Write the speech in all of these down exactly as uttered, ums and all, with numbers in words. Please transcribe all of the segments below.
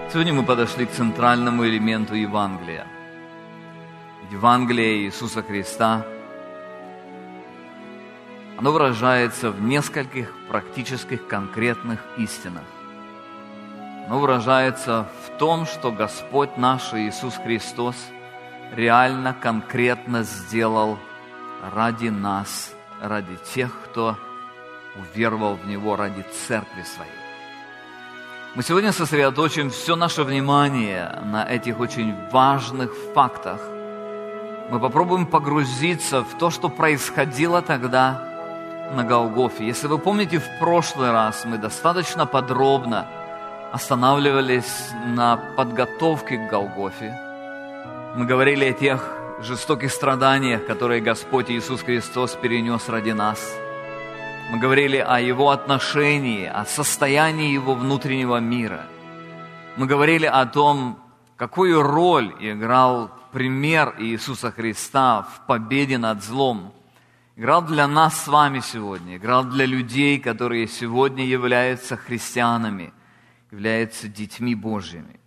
Сегодня мы подошли к центральному элементу Евангелия. Евангелие Иисуса Христа, оно выражается в нескольких практических конкретных истинах. Оно выражается в том, что Господь наш Иисус Христос реально, конкретно сделал ради нас, ради тех, кто уверовал в Него, ради церкви Своей. Мы сегодня сосредоточим все наше внимание на этих очень важных фактах. Мы попробуем погрузиться в то, что происходило тогда на Голгофе. Если вы помните, в прошлый раз мы достаточно подробно останавливались на подготовке к Голгофе. Мы говорили о тех жестоких страданиях, которые Господь Иисус Христос перенес ради нас. Мы говорили о Его отношении, о состоянии Его внутреннего мира. Мы говорили о том, какую роль играл пример Иисуса Христа в победе над злом. Играл для нас с вами сегодня, играл для людей, которые сегодня являются христианами, являются детьми Божьими.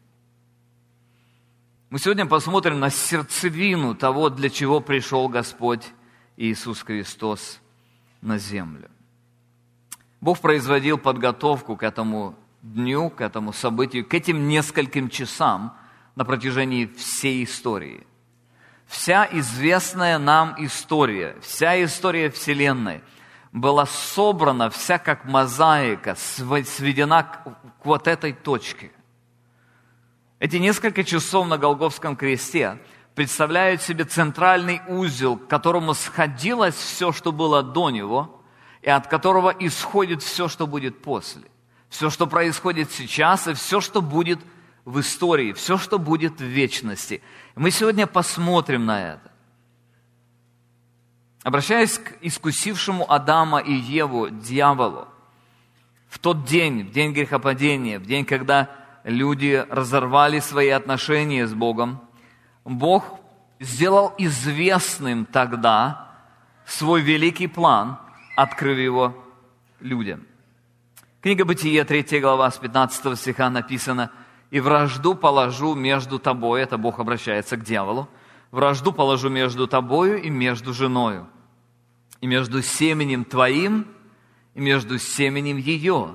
Мы сегодня посмотрим на сердцевину того, для чего пришел Господь Иисус Христос на землю. Бог производил подготовку к этому дню, к этому событию, к этим нескольким часам на протяжении всей истории. Вся известная нам история, вся история Вселенной была собрана, вся как мозаика, сведена к, к вот этой точке. Эти несколько часов на Голгофском кресте представляют себе центральный узел, к которому сходилось все, что было до него, и от которого исходит все, что будет после. Все, что происходит сейчас, и все, что будет в истории, все, что будет в вечности. Мы сегодня посмотрим на это. Обращаясь к искусившему Адама и Еву, дьяволу, в тот день, в день грехопадения, в день, когда люди разорвали свои отношения с Богом, Бог сделал известным тогда свой великий план, открыв его людям. Книга Бытие, третья глава, с пятнадцатого стиха написано: «И вражду положу между тобой», это Бог обращается к дьяволу, «вражду положу между тобою и между женою, и между семенем твоим и между семенем ее.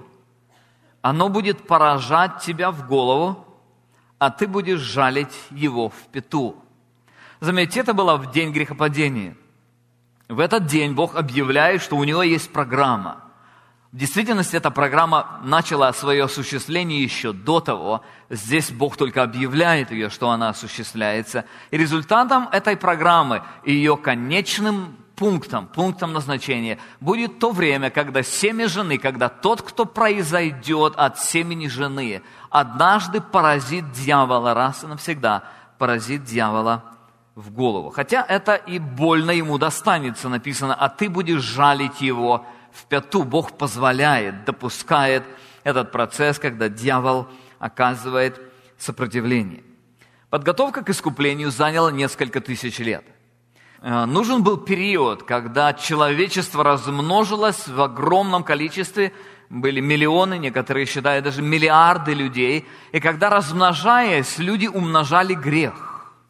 Оно будет поражать тебя в голову, а ты будешь жалить его в пяту». Заметьте, это было в день грехопадения. В этот день Бог объявляет, что у Него есть программа. В действительности эта программа начала свое осуществление еще до того. Здесь Бог только объявляет ее, что она осуществляется. И результатом этой программы, ее конечным пунктом, пунктом назначения, будет то время, когда семя жены, когда тот, кто произойдет от семени жены, однажды поразит дьявола раз и навсегда, поразит дьявола в голову. Хотя это и больно ему достанется, написано, а ты будешь жалить его в пяту. Бог позволяет, допускает этот процесс, когда дьявол оказывает сопротивление. Подготовка к искуплению заняла несколько тысяч лет. Нужен был период, когда человечество размножилось в огромном количестве, были миллионы, некоторые считают даже миллиарды людей, и когда, размножаясь, люди умножали грех.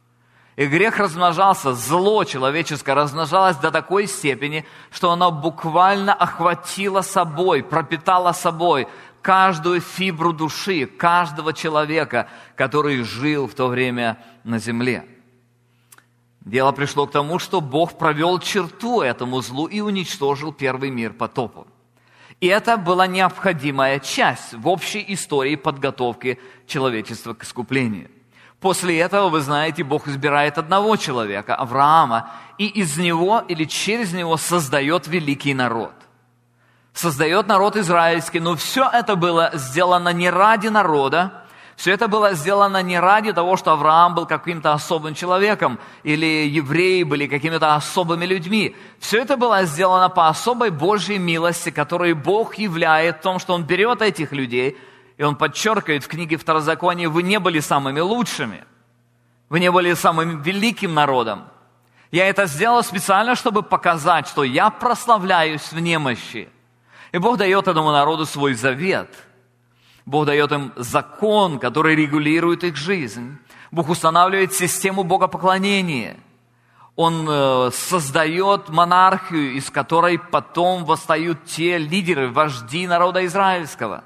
И грех размножался, зло человеческое размножалось до такой степени, что оно буквально охватило собой, пропитало собой каждую фибру души, каждого человека, который жил в то время на земле. Дело пришло к тому, что Бог провел черту этому злу и уничтожил первый мир потопом. И это была необходимая часть в общей истории подготовки человечества к искуплению. После этого, вы знаете, Бог избирает одного человека, Авраама, и из него или через него создает великий народ. Создает народ израильский, но все это было сделано не ради народа, все это было сделано не ради того, что Авраам был каким-то особым человеком, или евреи были какими-то особыми людьми. Все это было сделано по особой Божьей милости, которую Бог являет в том, что Он берет этих людей, и Он подчеркивает в книге Второзакония: вы не были самыми лучшими, вы не были самым великим народом. Я это сделал специально, чтобы показать, что я прославляюсь в немощи. И Бог дает этому народу свой завет. Бог дает им закон, который регулирует их жизнь. Бог устанавливает систему богопоклонения. Он э, создает монархию, из которой потом восстают те лидеры, вожди народа израильского.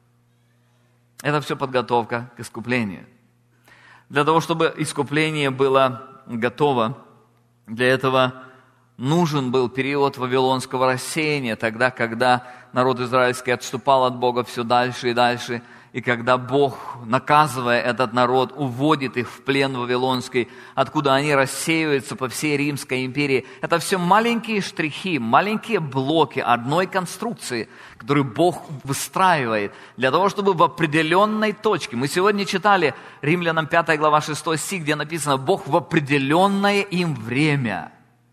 Это все подготовка к искуплению. Для того, чтобы искупление было готово, для этого нужен был период вавилонского рассеяния, тогда, когда народ израильский отступал от Бога все дальше и дальше, и когда Бог, наказывая этот народ, уводит их в плен вавилонский, откуда они рассеиваются по всей Римской империи. Это все маленькие штрихи, маленькие блоки одной конструкции, которую Бог выстраивает для того, чтобы в определенной точке. Мы сегодня читали Римлянам пятая глава шестой стих, где написано: Бог в определенное им время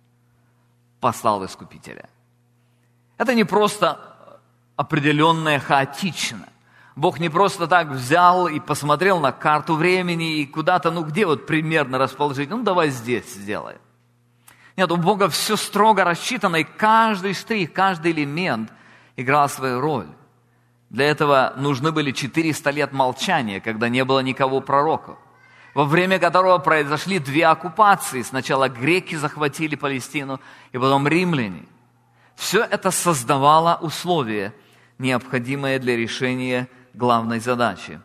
послал Искупителя. Это не просто определенное хаотично. Бог не просто так взял и посмотрел на карту времени и куда-то, ну где вот примерно расположить, ну давай здесь сделаем. Нет, у Бога все строго рассчитано, и каждый штрих, каждый элемент играл свою роль. Для этого нужны были четыреста лет молчания, когда не было никого пророка, во время которого произошли две оккупации. Сначала греки захватили Палестину, и потом римляне. Все это создавало условия, необходимые для решения главной задачи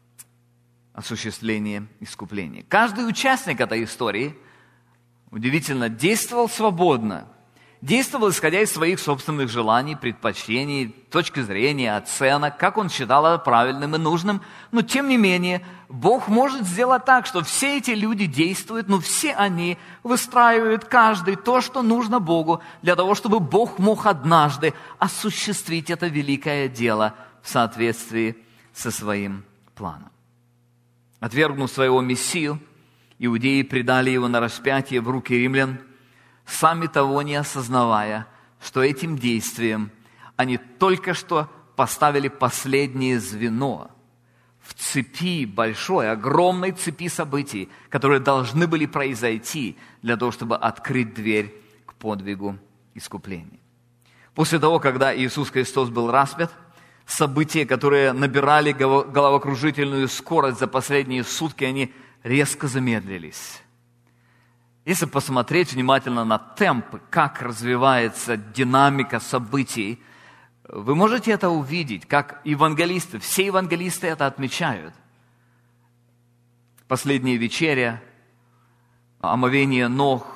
– осуществления искупления. Каждый участник этой истории, удивительно, действовал свободно, действовал, исходя из своих собственных желаний, предпочтений, точки зрения, оценок, как он считал это правильным и нужным. Но, тем не менее, Бог может сделать так, что все эти люди действуют, но все они выстраивают каждый то, что нужно Богу, для того, чтобы Бог мог однажды осуществить это великое дело в соответствии со своим планом. Отвергнув своего Мессию, иудеи предали его на распятие в руки римлян, сами того не осознавая, что этим действием они только что поставили последнее звено в цепи большой, огромной цепи событий, которые должны были произойти для того, чтобы открыть дверь к подвигу искупления. После того, когда Иисус Христос был распят, события, которые набирали головокружительную скорость за последние сутки, они резко замедлились. Если посмотреть внимательно на темп, как развивается динамика событий, вы можете это увидеть, как евангелисты, все евангелисты это отмечают. Последняя вечеря, омовение ног,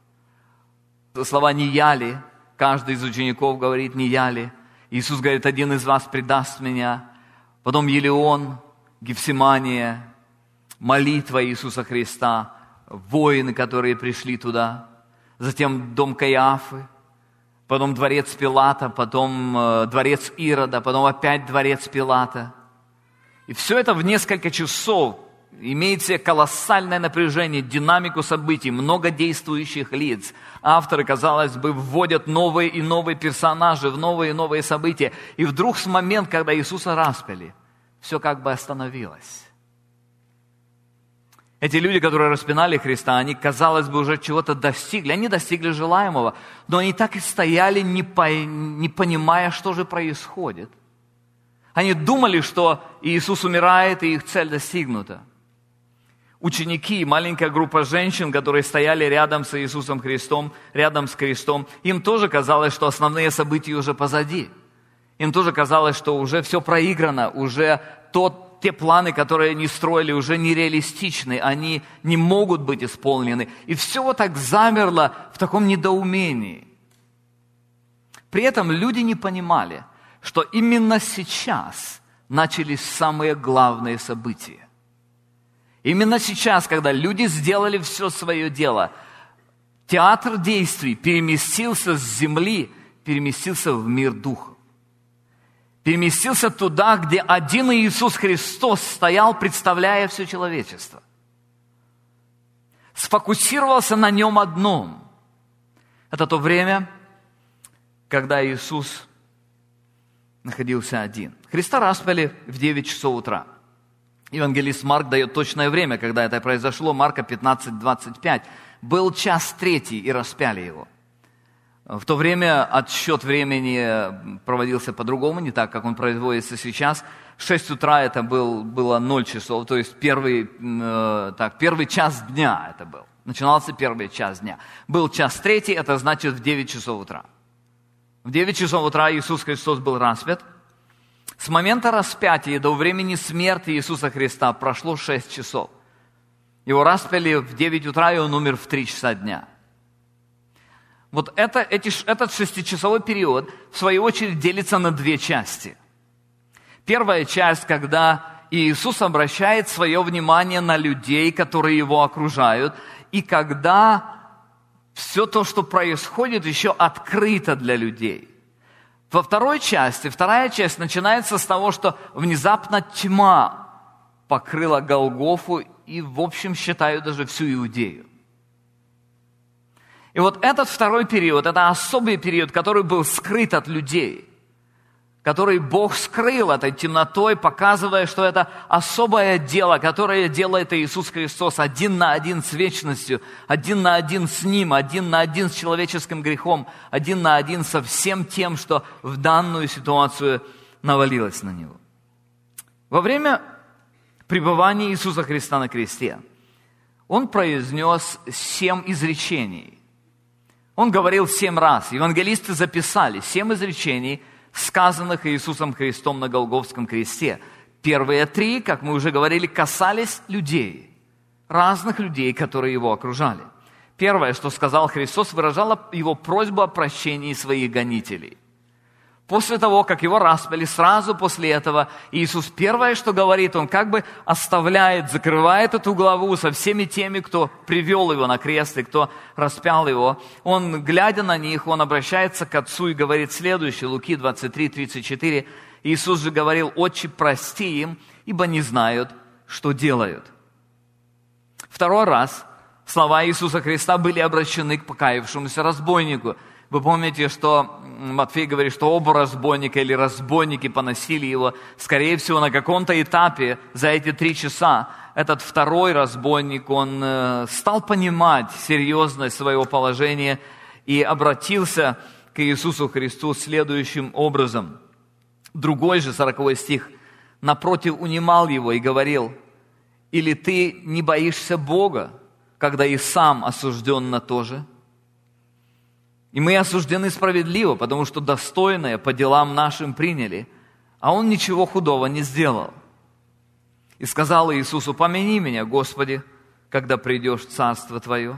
слова «не яли», каждый из учеников говорит «не яли». Иисус говорит: один из вас предаст меня. Потом Елеон, Гефсимания, молитва Иисуса Христа, воины, которые пришли туда. Затем дом Каиафы, потом дворец Пилата, потом э, дворец Ирода, потом опять дворец Пилата. И все это в несколько часов имеет в себе колоссальное напряжение, динамику событий, много действующих лиц. Авторы, казалось бы, вводят новые и новые персонажи в новые и новые события. И вдруг с момента, когда Иисуса распяли, все как бы остановилось. Эти люди, которые распинали Христа, они, казалось бы, уже чего-то достигли. Они достигли желаемого, но они так и стояли, не, по... не понимая, что же происходит. Они думали, что Иисус умирает, и их цель достигнута. Ученики, маленькая группа женщин, которые стояли рядом с Иисусом Христом, рядом с крестом, им тоже казалось, что основные события уже позади. Им тоже казалось, что уже все проиграно, уже тот, те планы, которые они строили, уже нереалистичны, они не могут быть исполнены. И все вот так замерло в таком недоумении. При этом люди не понимали, что именно сейчас начались самые главные события. Именно сейчас, когда люди сделали все свое дело, театр действий переместился с земли, переместился в мир духа. Переместился туда, где один Иисус Христос стоял, представляя все человечество. Сфокусировался на нем одном. Это то время, когда Иисус находился один. Христа распяли в девять часов утра. Евангелист Марк дает точное время, когда это произошло. Марка пятнадцать двадцать пять. Был час третий, и распяли его. В то время отсчет времени проводился по-другому, не так, как он производится сейчас. шесть утра это был, было ноль часов, то есть первый, э, так, первый час дня это был. Начинался первый час дня. Был час третий, это значит в девять часов утра. В девять часов утра Иисус Христос был распят. С момента распятия до времени смерти Иисуса Христа прошло шесть часов. Его распяли в девять утра, и он умер в три часа дня. Вот это, эти, этот шестичасовой период, в свою очередь, делится на две части. Первая часть, когда Иисус обращает свое внимание на людей, которые его окружают, и когда все то, что происходит, еще открыто для людей. Во второй части, вторая часть начинается с того, что внезапно тьма покрыла Голгофу и, в общем, считаю, даже всю Иудею. И вот этот второй период, это особый период, который был скрыт от людей, который Бог скрыл этой темнотой, показывая, что это особое дело, которое делает Иисус Христос один на один с вечностью, один на один с Ним, один на один с человеческим грехом, один на один со всем тем, что в данную ситуацию навалилось на Него. Во время пребывания Иисуса Христа на кресте Он произнес семь изречений. Он говорил семь раз. Евангелисты записали семь изречений, сказанных Иисусом Христом на Голгофском кресте. Первые три, как мы уже говорили, касались людей, разных людей, которые его окружали. Первое, что сказал Христос, выражало его просьбу о прощении своих гонителей. После того, как его распяли, сразу после этого Иисус первое, что говорит, он как бы оставляет, закрывает эту главу со всеми теми, кто привел его на крест и кто распял его. Он, глядя на них, он обращается к Отцу и говорит следующее, Луки двадцать три тридцать четыре. Иисус же говорил: «Отче, прости им, ибо не знают, что делают». Второй раз слова Иисуса Христа были обращены к покаявшемуся разбойнику. Вы помните, что Матфей говорит, что оба разбойника или разбойники поносили его. Скорее всего, на каком-то этапе за эти три часа этот второй разбойник, он стал понимать серьезность своего положения и обратился к Иисусу Христу следующим образом. Другой же, сороковой стих, напротив, унимал его и говорил: «Или ты не боишься Бога, когда и сам осужден на то же? И мы осуждены справедливо, потому что достойное по делам нашим приняли, а он ничего худого не сделал». И сказал Иисусу: «Помяни меня, Господи, когда придешь в Царство Твое».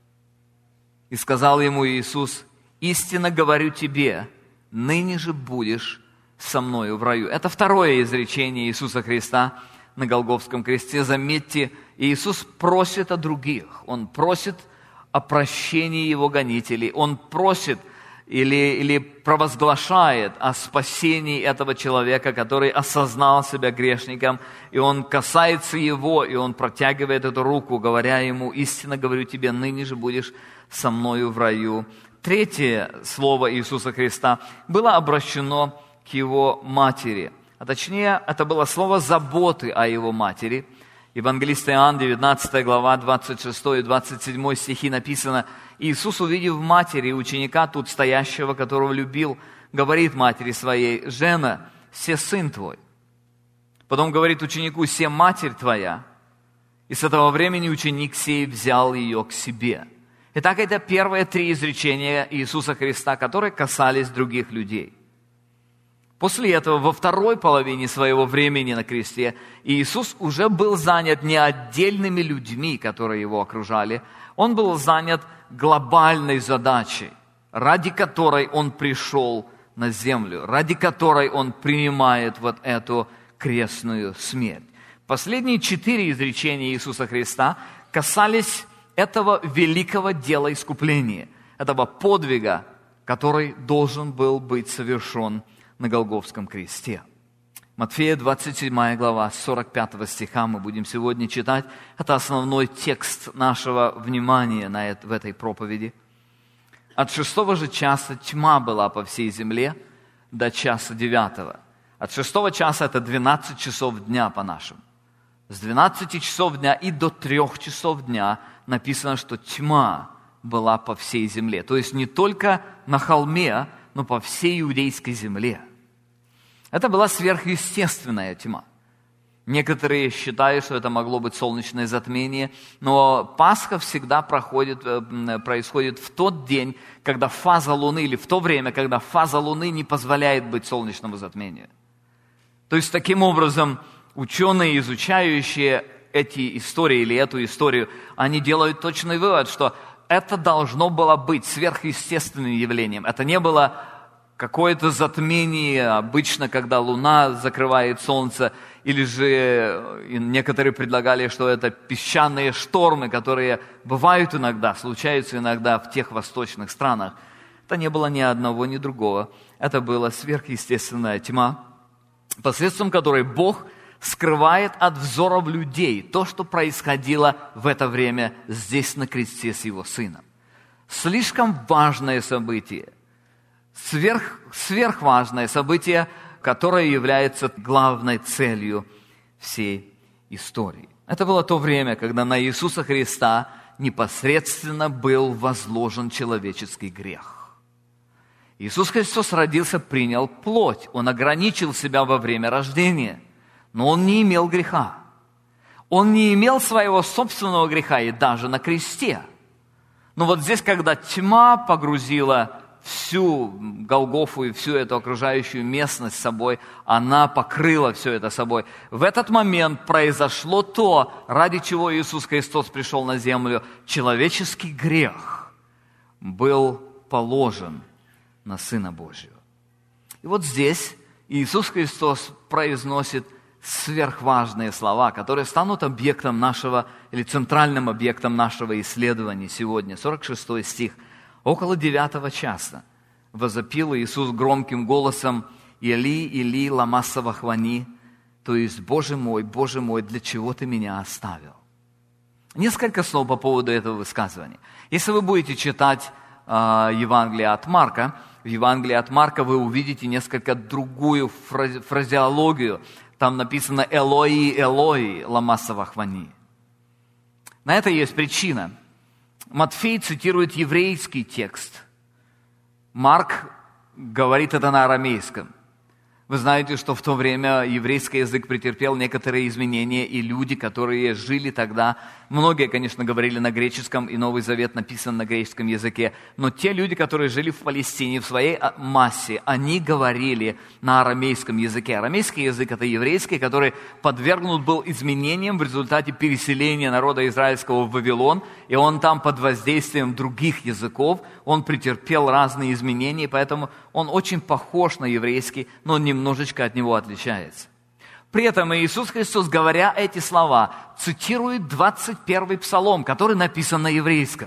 И сказал ему Иисус: «Истинно говорю тебе, ныне же будешь со мною в раю». Это второе изречение Иисуса Христа на Голгофском кресте. Заметьте, Иисус просит о других. Он просит о прощении его гонителей. Он просит или, или провозглашает о спасении этого человека, который осознал себя грешником, и он касается его, и он протягивает эту руку, говоря ему: «Истинно говорю тебе, ныне же будешь со мною в раю». Третье слово Иисуса Христа было обращено к его матери, а точнее, это было слово заботы о его матери. Евангелист Иоанн, девятнадцатая глава, двадцать шестой и двадцать седьмой стихи написано: «Иисус, увидев матери ученика, тут стоящего, которого любил, говорит матери своей: „Жена, се сын твой“». Потом говорит ученику: «Се матерь твоя». И с этого времени ученик сей взял ее к себе. Итак, это первые три изречения Иисуса Христа, которые касались других людей. После этого, во второй половине своего времени на кресте, Иисус уже был занят не отдельными людьми, которые его окружали, он был занят глобальной задачей, ради которой он пришел на землю, ради которой он принимает вот эту крестную смерть. Последние четыре изречения Иисуса Христа касались этого великого дела искупления, этого подвига, который должен был быть совершен на Голгофском кресте. Матфея двадцать седьмая глава, с сорок пятого стиха мы будем сегодня читать. Это основной текст нашего внимания на это, в этой проповеди. «От шестого же часа тьма была по всей земле до часа девятого». От шестого часа это двенадцать часов дня по-нашему. С двенадцати часов дня и до трех часов дня написано, что тьма была по всей земле. То есть не только на холме, но по всей иудейской земле. Это была сверхъестественная тьма. Некоторые считают, что это могло быть солнечное затмение, но Пасха всегда проходит, происходит в тот день, когда фаза Луны, или в то время, когда фаза Луны не позволяет быть солнечному затмению. То есть, таким образом, ученые, изучающие эти истории или эту историю, они делают точный вывод, что это должно было быть сверхъестественным явлением. Это не было какое-то затмение, обычно, когда Луна закрывает Солнце, или же некоторые предлагали, что это песчаные штормы, которые бывают иногда, случаются иногда в тех восточных странах. Это не было ни одного, ни другого. Это была сверхъестественная тьма, посредством которой Бог скрывает от взоров людей то, что происходило в это время здесь на кресте с Его Сыном. Слишком важное событие, сверх, сверхважное событие, которое является главной целью всей истории. Это было то время, когда на Иисуса Христа непосредственно был возложен человеческий грех. Иисус Христос родился, принял плоть. Он ограничил себя во время рождения, но Он не имел греха. Он не имел своего собственного греха и даже на кресте. Но вот здесь, когда тьма погрузила всю Голгофу и всю эту окружающую местность собой, она покрыла все это собой. В этот момент произошло то, ради чего Иисус Христос пришел на землю. Человеческий грех был положен на Сына Божьего. И вот здесь Иисус Христос произносит сверхважные слова, которые станут объектом нашего, или центральным объектом нашего исследования сегодня. сорок шестой стих. Около девятого часа возопил Иисус громким голосом: «Или, Или, лама савахвани», то есть: «Боже мой, Боже мой, для чего Ты меня оставил?» Несколько слов по поводу этого высказывания. Если вы будете читать э, Евангелие от Марка, в Евангелии от Марка вы увидите несколько другую фразеологию. Там написано «Элои, Элои, лама савахвани». На это есть причина. Матфей цитирует еврейский текст. Марк говорит это на арамейском. Вы знаете, что в то время еврейский язык претерпел некоторые изменения, и люди, которые жили тогда, многие, конечно, говорили на греческом, и Новый Завет написан на греческом языке, но те люди, которые жили в Палестине, в своей массе, они говорили на арамейском языке. Арамейский язык – это еврейский, который подвергнут был изменениям в результате переселения народа израильского в Вавилон, и он там под воздействием других языков, он претерпел разные изменения, поэтому он очень похож на еврейский, но он немножечко от него отличается. При этом Иисус Христос, говоря эти слова, цитирует двадцать первый псалом, который написан на еврейском.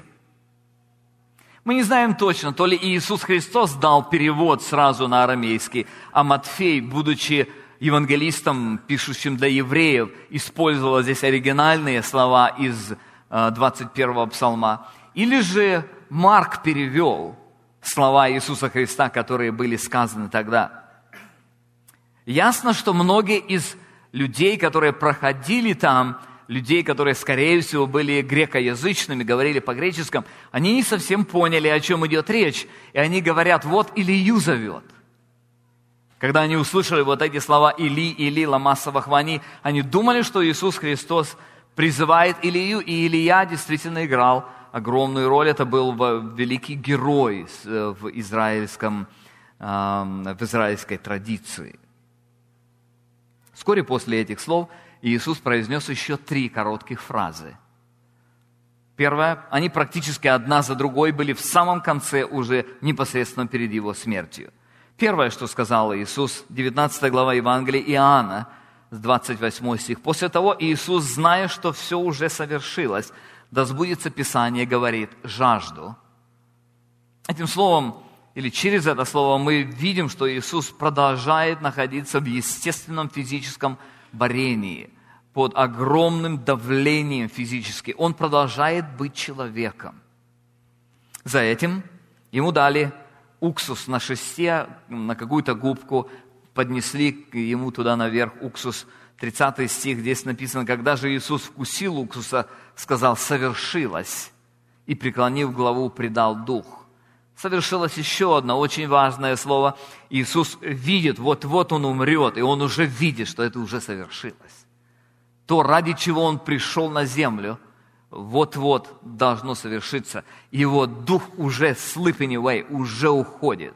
Мы не знаем точно, то ли Иисус Христос дал перевод сразу на арамейский, а Матфей, будучи евангелистом, пишущим для евреев, использовал здесь оригинальные слова из двадцать первого псалма. Или же Марк перевел слова Иисуса Христа, которые были сказаны тогда. Ясно, что многие из людей, которые проходили там, людей, которые, скорее всего, были грекоязычными, говорили по-греческому, они не совсем поняли, о чем идет речь. И они говорят: вот Илию зовет. Когда они услышали вот эти слова «Или, Или, лама савахвани», они думали, что Иисус Христос призывает Илию, и Илия действительно играл огромную роль. Это был великий герой в, израильском, в израильской традиции. Вскоре после этих слов Иисус произнес еще три коротких фразы. Первое, они практически одна за другой были в самом конце, уже непосредственно перед Его смертью. Первое, что сказал Иисус, девятнадцатая глава Евангелия Иоанна, двадцать восьмой стих. После того Иисус, зная, что все уже совершилось, да сбудется Писание, говорит: «Жажду». Этим словом, или через это слово, мы видим, что Иисус продолжает находиться в естественном физическом борении, под огромным давлением физически. Он продолжает быть человеком. За этим ему дали уксус на шесте, на какую-то губку, поднесли ему туда наверх уксус. тридцатый стих, здесь написано: «Когда же Иисус вкусил уксуса, сказал: совершилось». и, преклонив голову, предал дух. Совершилось еще одно очень важное слово. Иисус видит, вот-вот Он умрет, и Он уже видит, что это уже совершилось. То, ради чего Он пришел на землю, вот-вот должно совершиться. Его дух уже slipping away, уже уходит.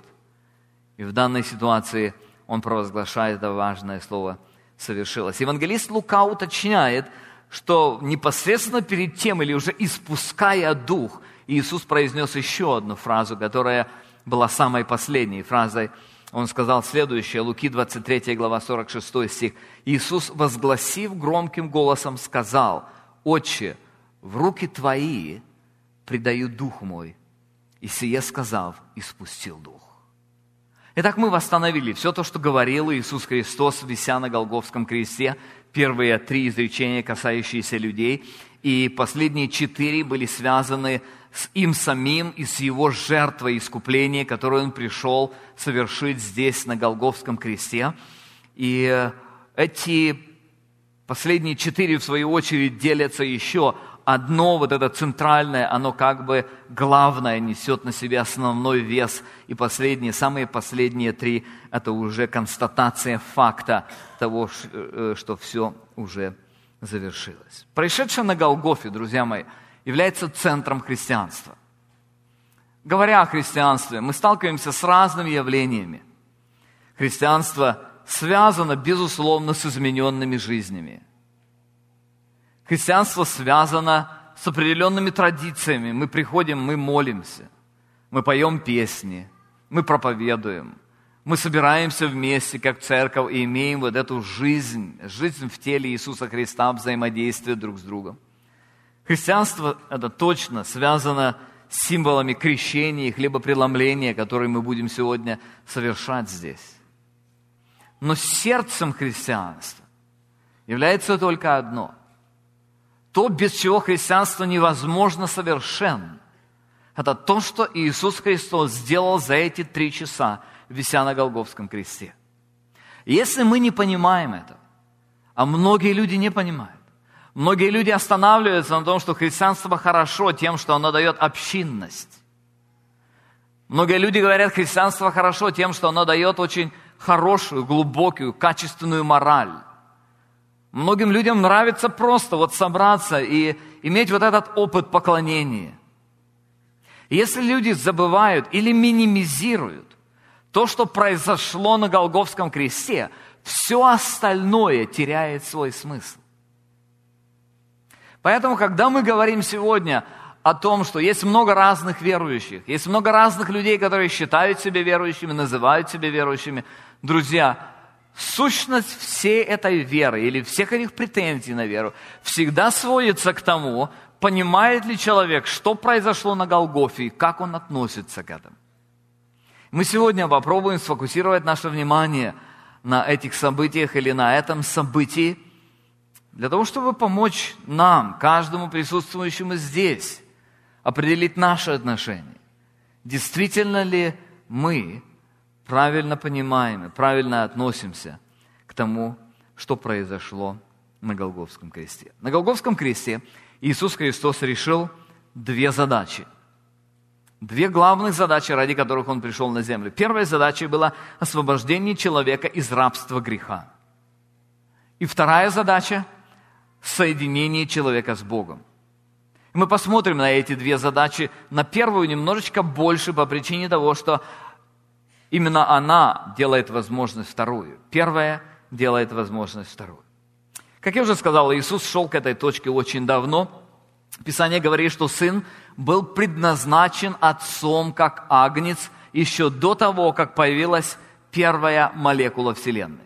И в данной ситуации Он провозглашает это важное слово «совершилось». Евангелист Лука уточняет, что непосредственно перед тем, или уже испуская дух, Иисус произнес еще одну фразу, которая была самой последней фразой. Он сказал следующее, Луки двадцать третья глава, сорок шестой стих. «Иисус, возгласив громким голосом, сказал: Отче, в руки Твои предаю дух мой». И сие сказав, испустил дух. Итак, мы восстановили все то, что говорил Иисус Христос, вися на Голгофском кресте. Первые три изречения, касающиеся людей, и последние четыре были связаны с им самим и с Его жертвой искупления, которую Он пришел совершить здесь, на Голгофском кресте. И эти последние четыре, в свою очередь, делятся еще. Одно, вот это центральное, оно как бы главное, несет на себе основной вес. И последние, самые последние три, это уже констатация факта того, что все уже завершилось. Происшедшее на Голгофе, друзья мои, является центром христианства. Говоря о христианстве, мы сталкиваемся с разными явлениями. Христианство связано, безусловно, с измененными жизнями. Христианство связано с определенными традициями. Мы приходим, мы молимся, мы поем песни, мы проповедуем, мы собираемся вместе, как церковь, и имеем вот эту жизнь, жизнь в теле Иисуса Христа, взаимодействие друг с другом. Христианство это точно связано с символами крещения и хлебопреломления, которые мы будем сегодня совершать здесь. Но сердцем христианства является только одно – то, без чего христианство невозможно совершенно. Это то, что Иисус Христос сделал за эти три часа, вися на Голгофском кресте. Если мы не понимаем этого, а многие люди не понимают, многие люди останавливаются на том, что христианство хорошо тем, что оно дает общинность. Многие люди говорят, христианство хорошо тем, что оно дает очень хорошую, глубокую, качественную мораль. Многим людям нравится просто вот собраться и иметь вот этот опыт поклонения. И если люди забывают или минимизируют то, что произошло на Голгофском кресте, все остальное теряет свой смысл. Поэтому, когда мы говорим сегодня о том, что есть много разных верующих, есть много разных людей, которые считают себя верующими, называют себя верующими, друзья, сущность всей этой веры или всех этих претензий на веру всегда сводится к тому, понимает ли человек, что произошло на Голгофе и как он относится к этому. Мы сегодня попробуем сфокусировать наше внимание на этих событиях или на этом событии, для того, чтобы помочь нам, каждому присутствующему здесь, определить наши отношения. Действительно ли мы правильно понимаем и правильно относимся к тому, что произошло на Голгофском кресте. На Голгофском кресте Иисус Христос решил две задачи. Две главных задачи, ради которых Он пришел на землю. Первая задача была освобождение человека из рабства греха. И вторая задача – соединение человека с Богом. И мы посмотрим на эти две задачи, на первую немножечко больше по причине того, что именно она делает возможность вторую. Первая делает возможность вторую. Как я уже сказал, Иисус шел к этой точке очень давно. Писание говорит, что Сын был предназначен Отцом как агнец еще до того, как появилась первая молекула Вселенной.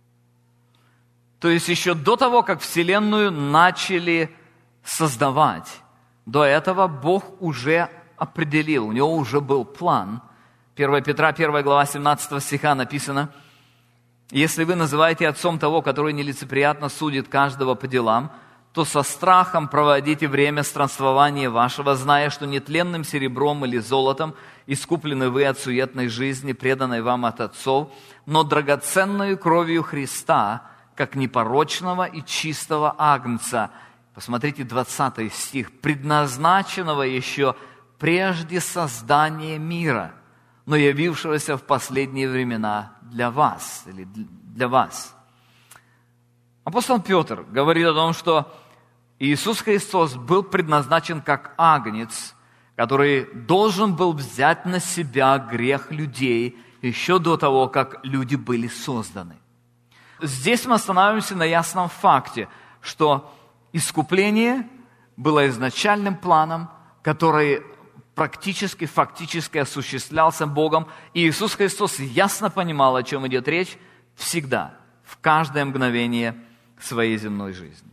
То есть еще до того, как Вселенную начали создавать, до этого Бог уже определил, у Него уже был план. первое Петра, первая глава, семнадцатого стиха написано: «Если вы называете отцом того, который нелицеприятно судит каждого по делам, то со страхом проводите время странствования вашего, зная, что нетленным серебром или золотом искуплены вы от суетной жизни, преданной вам от отцов, но драгоценную кровью Христа, как непорочного и чистого агнца, посмотрите двадцатый стих, предназначенного еще прежде создания мира, но явившегося в последние времена для вас, или для вас. Апостол Петр говорит о том, что Иисус Христос был предназначен как агнец, который должен был взять на себя грех людей еще до того, как люди были созданы. Здесь мы остановимся на ясном факте, что искупление было изначальным планом, который практически, фактически осуществлялся Богом. И Иисус Христос ясно понимал, о чем идет речь, всегда, в каждое мгновение своей земной жизни.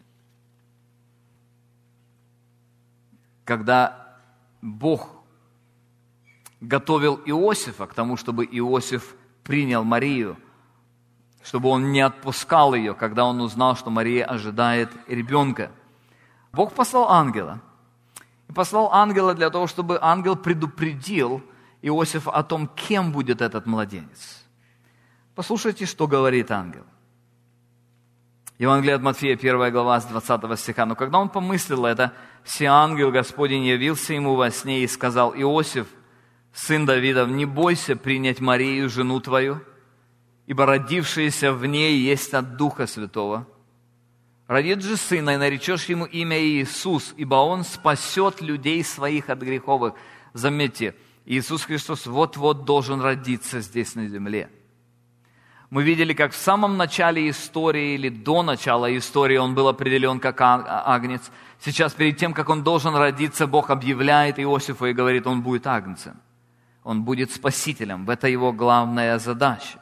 Когда Бог готовил Иосифа к тому, чтобы Иосиф принял Марию, чтобы он не отпускал ее, когда он узнал, что Мария ожидает ребенка, Бог послал ангела. И послал ангела для того, чтобы ангел предупредил Иосифа о том, кем будет этот младенец. Послушайте, что говорит ангел. Евангелие от Матфея, первая глава, с двадцатого стиха. «Но когда он помыслил это, все ангел Господень явился ему во сне и сказал: Иосиф, сын Давидов, не бойся принять Марию, жену твою, ибо родившееся в ней есть от Духа Святого. Родит же сына, и наречешь ему имя Иисус, ибо он спасет людей своих от греховых». Заметьте, Иисус Христос вот-вот должен родиться здесь на земле. Мы видели, как в самом начале истории или до начала истории он был определен как агнец. Сейчас, перед тем, как он должен родиться, Бог объявляет Иосифу и говорит, он будет агнцем. Он будет спасителем. Это его главная задача.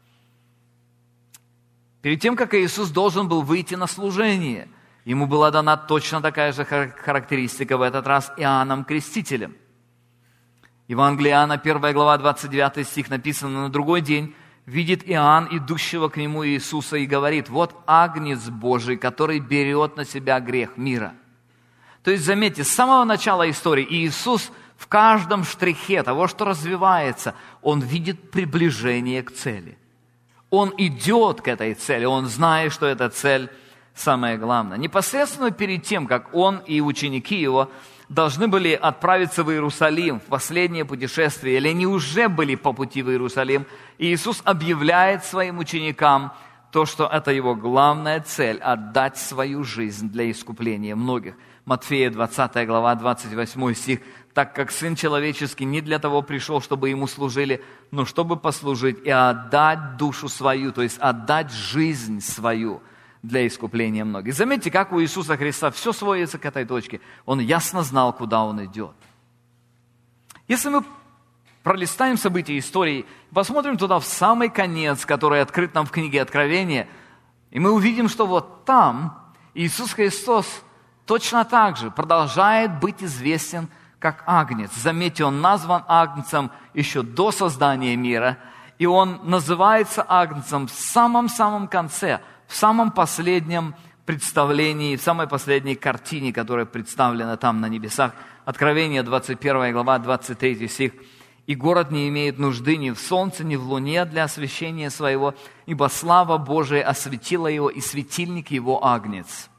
Перед тем, как Иисус должен был выйти на служение, ему была дана точно такая же характеристика, в этот раз Иоанном Крестителем. Евангелие Иоанна, первая глава, двадцать девятый стих, написано: «На другой день видит Иоанн идущего к нему Иисуса и говорит: вот агнец Божий, который берет на себя грех мира». То есть, заметьте, с самого начала истории Иисус в каждом штрихе того, что развивается, он видит приближение к цели. Он идет к этой цели, он знает, что эта цель самое главное. Непосредственно перед тем, как он и ученики его должны были отправиться в Иерусалим в последнее путешествие, или они уже были по пути в Иерусалим, и Иисус объявляет своим ученикам то, что это его главная цель – отдать свою жизнь для искупления многих. Матфея, двадцатая глава, двадцать восьмой стих. «Так как Сын Человеческий не для того пришел, чтобы Ему служили, но чтобы послужить и отдать душу свою», то есть отдать жизнь свою для искупления многих. Заметьте, как у Иисуса Христа все сводится к этой точке. Он ясно знал, куда Он идет. Если мы пролистаем события истории, посмотрим туда в самый конец, который открыт нам в книге Откровения, и мы увидим, что вот там Иисус Христос точно так же продолжает быть известен как агнец. Заметьте, он назван агнцем еще до создания мира, и он называется агнцем в самом-самом конце, в самом последнем представлении, в самой последней картине, которая представлена там на небесах. Откровение, двадцать первая глава, двадцать третий стих. «И город не имеет нужды ни в солнце, ни в луне для освещения своего, ибо слава Божия осветила его, и светильник его агнец».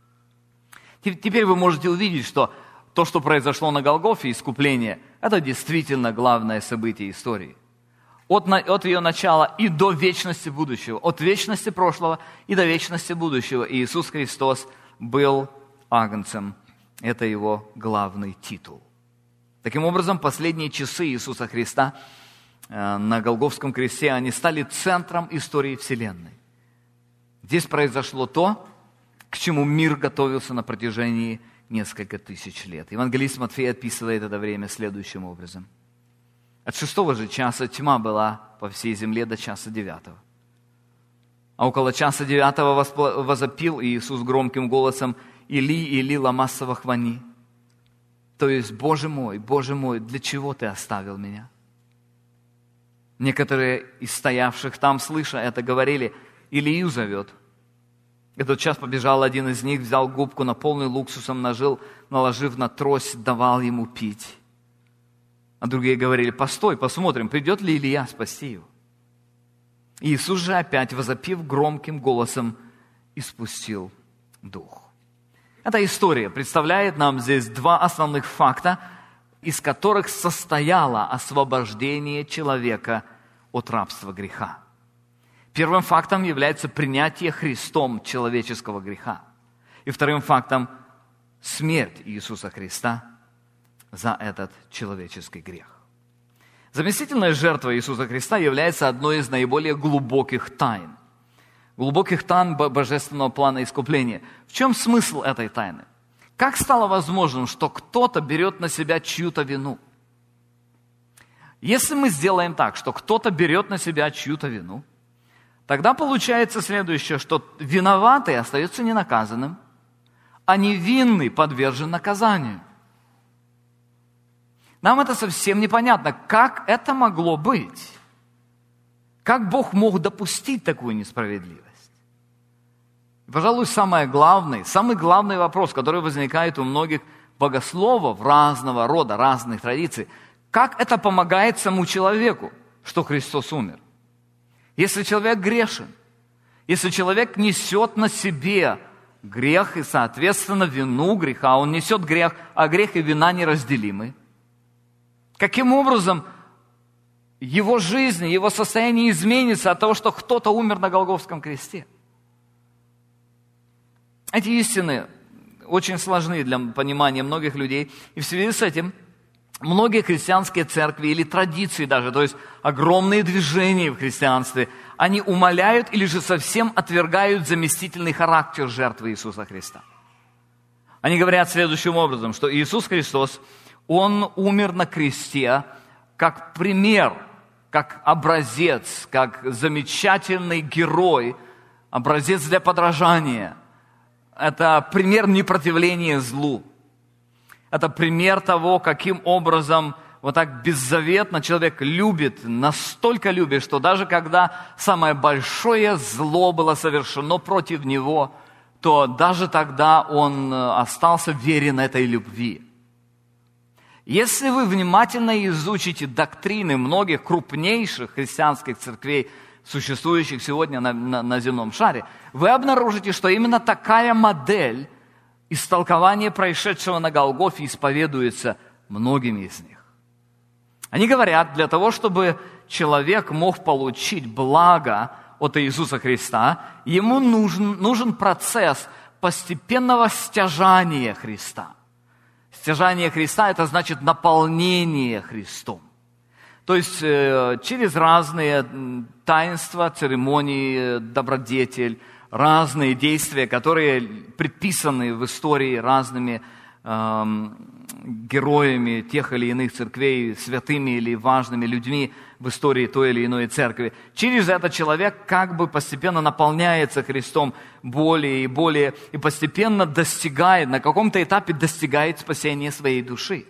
Теперь вы можете увидеть, что то, что произошло на Голгофе, искупление, это действительно главное событие истории. От, от ее начала и до вечности будущего, от вечности прошлого и до вечности будущего Иисус Христос был агнцем. Это его главный титул. Таким образом, последние часы Иисуса Христа на Голгофском кресте, они стали центром истории Вселенной. Здесь произошло то, к чему мир готовился на протяжении несколько тысяч лет. Евангелист Матфей описывает это время следующим образом. От шестого же часа тьма была по всей земле до часа девятого. А около часа девятого возопил Иисус громким голосом: «Или, Или, лама савахвани». То есть, «Боже мой, Боже мой, для чего Ты оставил меня?» Некоторые из стоявших там, слыша это, говорили: «Илию зовет». И в тот час побежал один из них, взял губку, наполнил уксусом, нажил, наложив на трость, давал ему пить. А другие говорили: «Постой, посмотрим, придет ли Илия спасти его». Иисус же опять, возопив громким голосом, испустил дух. Эта история представляет нам здесь два основных факта, из которых состояло освобождение человека от рабства греха. Первым фактом является принятие Христом человеческого греха. И вторым фактом – смерть Иисуса Христа за этот человеческий грех. Заместительная жертва Иисуса Христа является одной из наиболее глубоких тайн. Глубоких тайн божественного плана искупления. В чем смысл этой тайны? Как стало возможным, что кто-то берет на себя чью-то вину? Если мы сделаем так, что кто-то берет на себя чью-то вину, тогда получается следующее, что виноватый остается ненаказанным, а невинный подвержен наказанию. Нам это совсем непонятно, как это могло быть. Как Бог мог допустить такую несправедливость? Пожалуй, самый главный, самый главный вопрос, который возникает у многих богословов разного рода, разных традиций, как это помогает самому человеку, что Христос умер? Если человек грешен, если человек несет на себе грех и, соответственно, вину греха, он несет грех, а грех и вина неразделимы, каким образом его жизнь, его состояние изменится от того, что кто-то умер на Голгофском кресте? Эти истины очень сложны для понимания многих людей, и в связи с этим многие христианские церкви или традиции даже, то есть огромные движения в христианстве, они умаляют или же совсем отвергают заместительный характер жертвы Иисуса Христа. Они говорят следующим образом, что Иисус Христос, Он умер на кресте как пример, как образец, как замечательный герой, образец для подражания. Это пример непротивления злу. Это пример того, каким образом вот так беззаветно человек любит, настолько любит, что даже когда самое большое зло было совершено против него, то даже тогда он остался верен этой любви. Если вы внимательно изучите доктрины многих крупнейших христианских церквей, существующих сегодня на, на, на земном шаре, вы обнаружите, что именно такая модель истолкования происшедшего на Голгофе исповедуется многими из них. Они говорят, для того, чтобы человек мог получить благо от Иисуса Христа, ему нужен, нужен процесс постепенного стяжания Христа. Стяжание Христа – это значит наполнение Христом. То есть через разные таинства, церемонии, добродетель, разные действия, которые предписаны в истории разными эм, героями тех или иных церквей, святыми или важными людьми в истории той или иной церкви. Через это человек как бы постепенно наполняется Христом более и более, и постепенно достигает, на каком-то этапе достигает спасения своей души.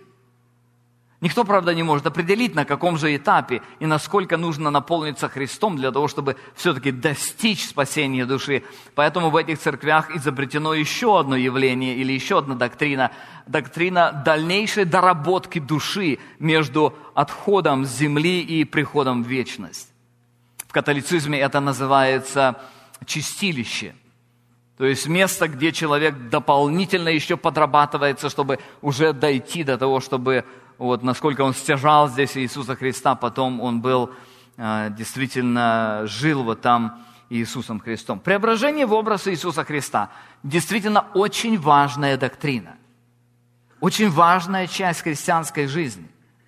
Никто, правда, не может определить, на каком же этапе и насколько нужно наполниться Христом для того, чтобы все-таки достичь спасения души. Поэтому в этих церквях изобретено еще одно явление или еще одна доктрина. Доктрина дальнейшей доработки души между отходом с земли и приходом в вечность. В католицизме это называется чистилище. То есть место, где человек дополнительно еще подрабатывается, чтобы уже дойти до того, чтобы... Вот насколько он стяжал здесь Иисуса Христа, потом он был, действительно жил вот там Иисусом Христом. Преображение в образ Иисуса Христа действительно очень важная доктрина. Очень важная часть христианской жизни.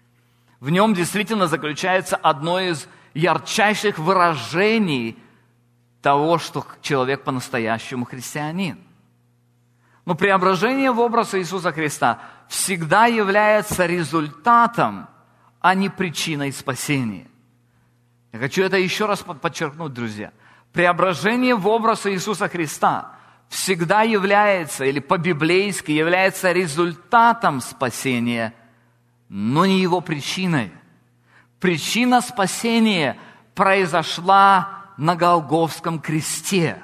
В нем действительно заключается одно из ярчайших выражений того, что человек по-настоящему христианин. Но преображение в образ Иисуса Христа всегда является результатом, а не причиной спасения. Я хочу это еще раз подчеркнуть, друзья. Преображение в образ Иисуса Христа всегда является, или по-библейски, является результатом спасения, но не его причиной. Причина спасения произошла на Голгофском кресте.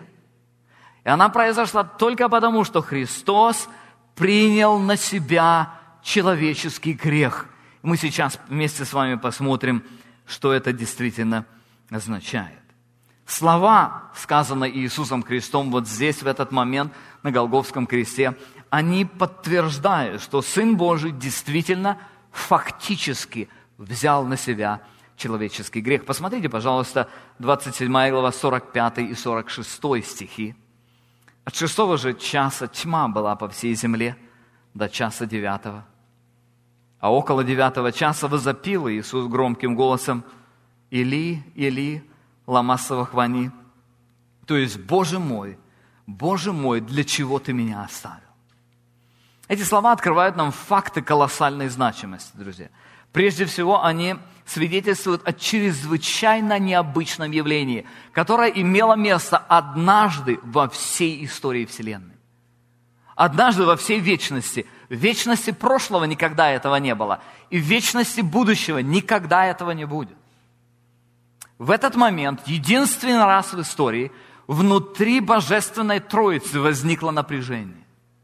И она произошла только потому, что Христос принял на себя человеческий грех. Мы сейчас вместе с вами посмотрим, что это действительно означает. Слова, сказанные Иисусом Христом вот здесь, в этот момент, на Голгофском кресте, они подтверждают, что Сын Божий действительно фактически взял на себя человеческий грех. Посмотрите, пожалуйста, двадцать седьмая глава, сорок пятый и сорок шестой стихи. «От шестого же часа тьма была по всей земле до часа девятого. А около девятого часа возопил Иисус громким голосом: Или, Или, лама савахвани». То есть, Боже мой, Боже мой, для чего Ты меня оставил? Эти слова открывают нам факты колоссальной значимости, друзья. Прежде всего, они свидетельствуют о чрезвычайно необычном явлении, которое имело место однажды во всей истории Вселенной. Однажды во всей вечности. В вечности прошлого никогда этого не было. И в вечности будущего никогда этого не будет. В этот момент, единственный раз в истории, внутри Божественной Троицы возникло напряжение.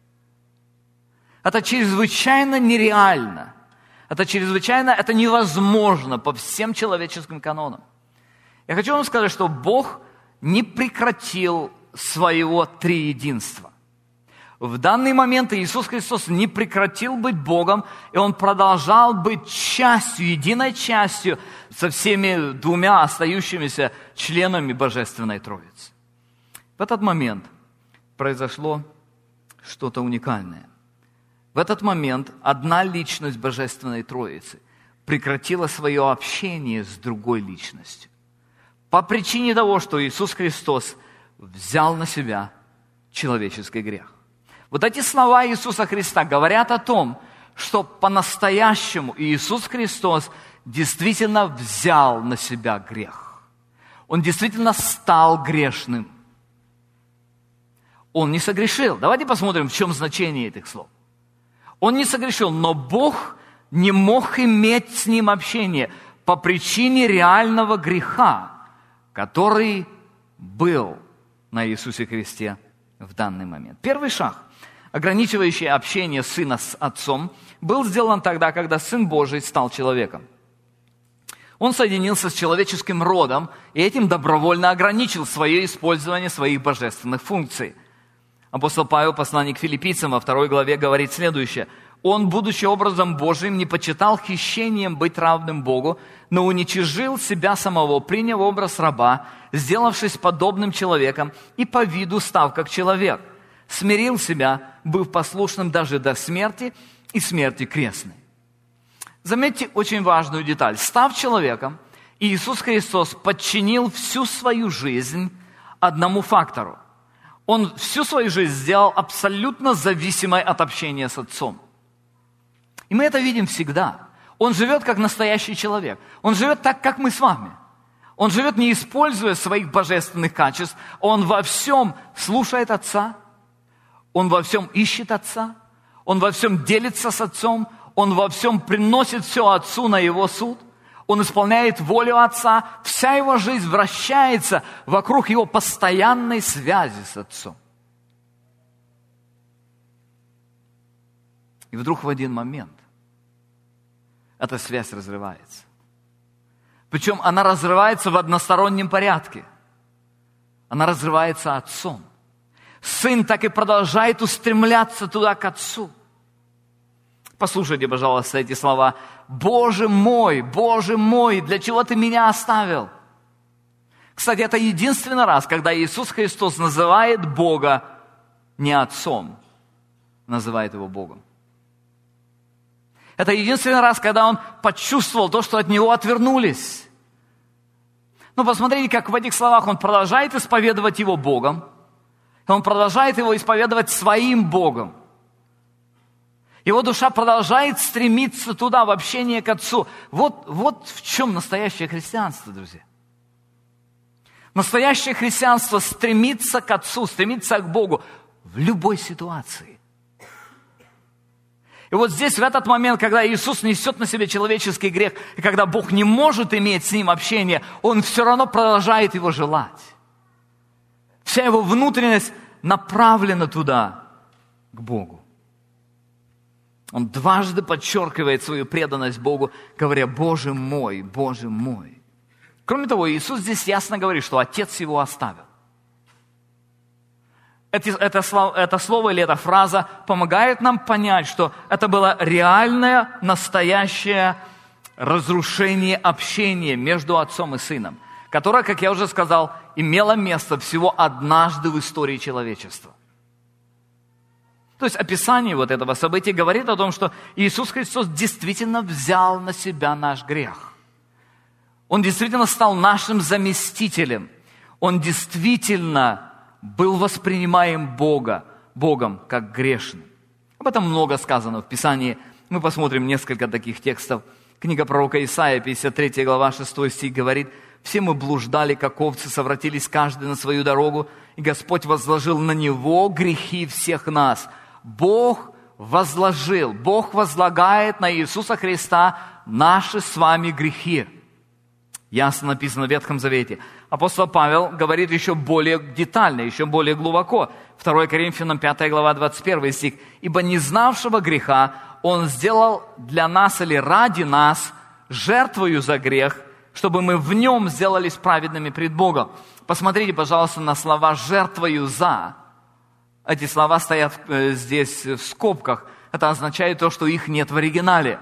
Это чрезвычайно нереально. Это чрезвычайно, это невозможно по всем человеческим канонам. Я хочу вам сказать, что Бог не прекратил своего триединства. В данный момент Иисус Христос не прекратил быть Богом, и Он продолжал быть частью, единой частью со всеми двумя остающимися членами Божественной Троицы. В этот момент произошло что-то уникальное. В этот момент одна личность Божественной Троицы прекратила свое общение с другой личностью. По причине того, что Иисус Христос взял на себя человеческий грех. Вот эти слова Иисуса Христа говорят о том, что по-настоящему Иисус Христос действительно взял на себя грех. Он действительно стал грешным. Он не согрешил. Давайте посмотрим, в чем значение этих слов. Он не согрешил, но Бог не мог иметь с ним общение по причине реального греха, который был на Иисусе Христе в данный момент. Первый шаг, ограничивающий общение сына с отцом, был сделан тогда, когда Сын Божий стал человеком. Он соединился с человеческим родом и этим добровольно ограничил свое использование своих божественных функций. Апостол Павел, посланник к Филиппийцам, во второй главе говорит следующее. «Он, будучи образом Божиим, не почитал хищением быть равным Богу, но уничижил себя самого, приняв образ раба, сделавшись подобным человеком и по виду став как человек. Смирил себя, быв послушным даже до смерти и смерти крестной». Заметьте очень важную деталь. Став человеком, Иисус Христос подчинил всю свою жизнь одному фактору. Он всю свою жизнь сделал абсолютно зависимой от общения с Отцом. И мы это видим всегда. Он живет как настоящий человек. Он живет так, как мы с вами. Он живет, не используя своих божественных качеств. Он во всем слушает Отца. Он во всем ищет Отца. Он во всем делится с Отцом. Он во всем приносит все Отцу на Его суд. Он исполняет волю Отца. Вся его жизнь вращается вокруг его постоянной связи с Отцом. И вдруг в один момент эта связь разрывается. Причем она разрывается в одностороннем порядке. Она разрывается Отцом. Сын так и продолжает устремляться туда, к Отцу. Послушайте, пожалуйста, эти слова. «Боже мой, Боже мой, для чего Ты меня оставил?» Кстати, это единственный раз, когда Иисус Христос называет Бога не Отцом, называет Его Богом. Это единственный раз, когда Он почувствовал то, что от Него отвернулись. Но посмотрите, как в этих словах Он продолжает исповедовать Его Богом, и Он продолжает Его исповедовать своим Богом. Его душа продолжает стремиться туда, в общение к Отцу. Вот, вот в чем настоящее христианство, друзья. Настоящее христианство стремится к Отцу, стремится к Богу в любой ситуации. И вот здесь, в этот момент, когда Иисус несет на себе человеческий грех, и когда Бог не может иметь с ним общение, Он все равно продолжает его желать. Вся его внутренность направлена туда, к Богу. Он дважды подчеркивает свою преданность Богу, говоря: «Боже мой, Боже мой». Кроме того, Иисус здесь ясно говорит, что Отец его оставил. Это, это, это слово или эта фраза помогает нам понять, что это было реальное, настоящее разрушение общения между отцом и сыном, которое, как я уже сказал, имело место всего однажды в истории человечества. То есть описание вот этого события говорит о том, что Иисус Христос действительно взял на себя наш грех. Он действительно стал нашим заместителем. Он действительно был воспринимаем Бога, Богом как грешным. Об этом много сказано в Писании. Мы посмотрим несколько таких текстов. Книга пророка Исаия, пятьдесят третья глава, шестой стих говорит: «Все мы блуждали, как овцы, совратились каждый на свою дорогу, и Господь возложил на Него грехи всех нас». Бог возложил, Бог возлагает на Иисуса Христа наши с вами грехи. Ясно написано в Ветхом Завете. Апостол Павел говорит еще более детально, еще более глубоко. второе Коринфянам пятая глава, двадцать первый стих. «Ибо не знавшего греха Он сделал для нас или ради нас жертвою за грех, чтобы мы в Нем сделались праведными пред Богом». Посмотрите, пожалуйста, на слова «жертвою за». Эти слова стоят здесь в скобках. Это означает то, что их нет в оригинале.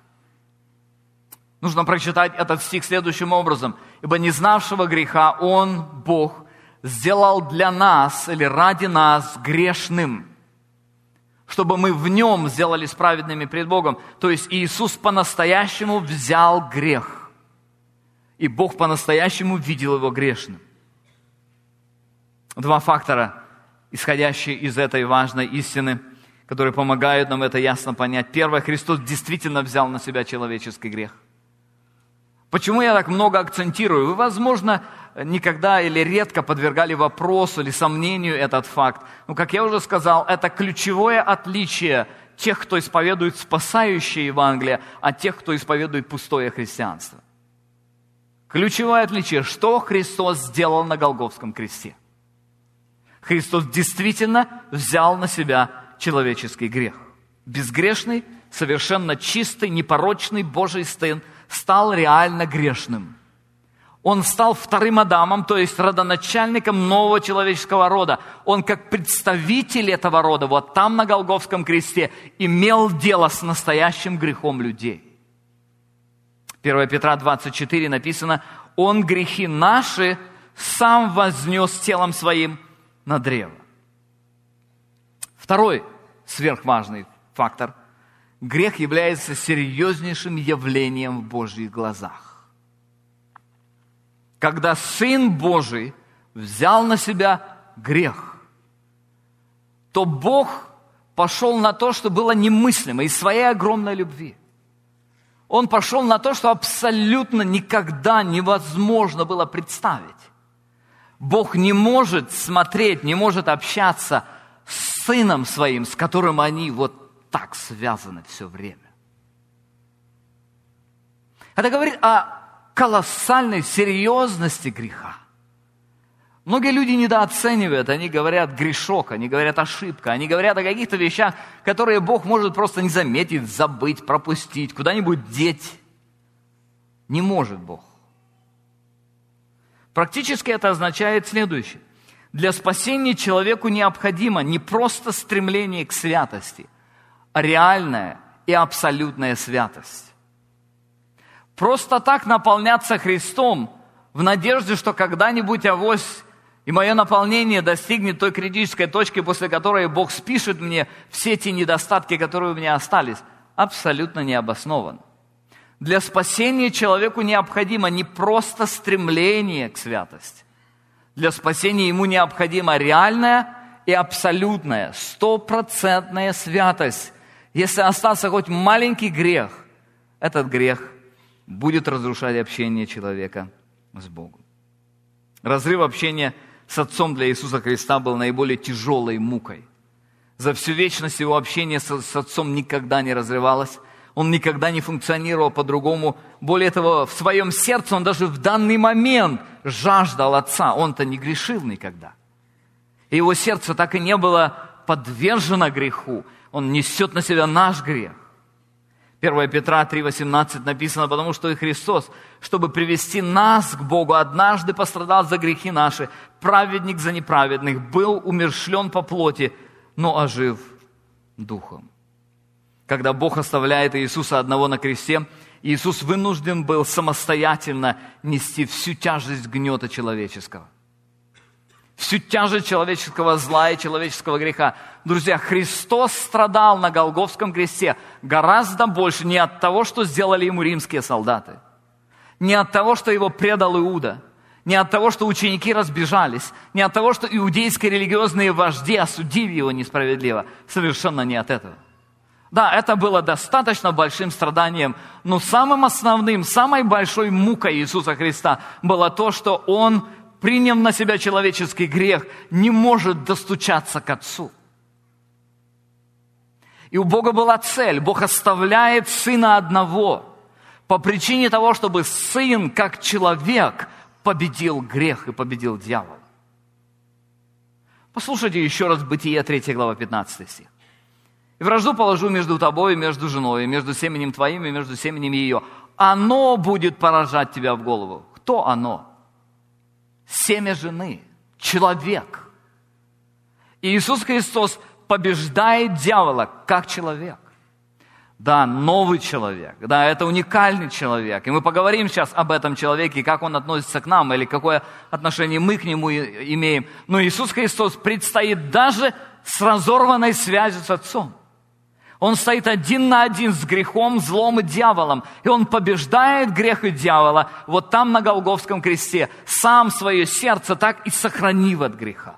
Нужно прочитать этот стих следующим образом. «Ибо не знавшего греха Он, Бог, сделал для нас или ради нас грешным, чтобы мы в Нем сделались праведными пред Богом». То есть Иисус по-настоящему взял грех. И Бог по-настоящему видел Его грешным. Два фактора, исходящие из этой важной истины, которые помогают нам это ясно понять. Первое, Христос действительно взял на себя человеческий грех. Почему я так много акцентирую? Вы, возможно, никогда или редко подвергали вопросу или сомнению этот факт. Но, как я уже сказал, это ключевое отличие тех, кто исповедует спасающее Евангелие, от тех, кто исповедует пустое христианство. Ключевое отличие, что Христос сделал на Голгофском кресте. Христос действительно взял на себя человеческий грех. Безгрешный, совершенно чистый, непорочный Божий Сын стал реально грешным. Он стал вторым Адамом, то есть родоначальником нового человеческого рода. Он как представитель этого рода, вот там на Голгофском кресте, имел дело с настоящим грехом людей. первое Петра двадцать четыре написано: «Он грехи наши сам вознес телом своим на древо». Второй сверхважный фактор. Грех является серьезнейшим явлением в Божьих глазах. Когда Сын Божий взял на себя грех, то Бог пошел на то, что было немыслимо из своей огромной любви. Он пошел на то, что абсолютно никогда невозможно было представить. Бог не может смотреть, не может общаться с Сыном Своим, с которым они вот так связаны все время. Это говорит о колоссальной серьезности греха. Многие люди недооценивают, они говорят грешок, они говорят ошибка, они говорят о каких-то вещах, которые Бог может просто не заметить, забыть, пропустить, куда-нибудь деть. Не может Бог. Практически это означает следующее. Для спасения человеку необходимо не просто стремление к святости, а реальная и абсолютная святость. Просто так наполняться Христом в надежде, что когда-нибудь авось и мое наполнение достигнет той критической точки, после которой Бог спишет мне все те недостатки, которые у меня остались, абсолютно необоснованно. Для спасения человеку необходимо не просто стремление к святости. Для спасения ему необходима реальная и абсолютная, стопроцентная святость. Если остался хоть маленький грех, этот грех будет разрушать общение человека с Богом. Разрыв общения с Отцом для Иисуса Христа был наиболее тяжелой мукой. За всю вечность его общение с, с Отцом никогда не разрывалось. Он никогда не функционировал по-другому. Более того, в своем сердце он даже в данный момент жаждал Отца. Он-то не грешил никогда. И его сердце так и не было подвержено греху. Он несет на себя наш грех. первое Петра три восемнадцать написано: «Потому что и Христос, чтобы привести нас к Богу, однажды пострадал за грехи наши, праведник за неправедных, был умерщвлен по плоти, но ожив духом». Когда Бог оставляет Иисуса одного на кресте, Иисус вынужден был самостоятельно нести всю тяжесть гнета человеческого. Всю тяжесть человеческого зла и человеческого греха. Друзья, Христос страдал на Голгофском кресте гораздо больше не от того, что сделали ему римские солдаты, не от того, что его предал Иуда, не от того, что ученики разбежались, не от того, что иудейские религиозные вожди осудили его несправедливо. Совершенно не от этого. Да, это было достаточно большим страданием, но самым основным, самой большой мукой Иисуса Христа было то, что Он, приняв на себя человеческий грех, не может достучаться к Отцу. И у Бога была цель. Бог оставляет Сына одного по причине того, чтобы Сын, как человек, победил грех и победил дьявола. Послушайте еще раз Бытие третья глава, пятнадцатый стих. «И вражду положу между тобой и между женой, и между семенем твоим и между семенем ее. Оно будет поражать тебя в голову». Кто оно? Семя жены, человек. И Иисус Христос побеждает дьявола как человек. Да, новый человек, да, это уникальный человек. И мы поговорим сейчас об этом человеке, как он относится к нам, или какое отношение мы к нему имеем. Но Иисус Христос предстоит даже с разорванной связью с Отцом. Он стоит один на один с грехом, злом и дьяволом. И Он побеждает грех и дьявола вот там, на Голгофском кресте, сам свое сердце так и сохранив от греха.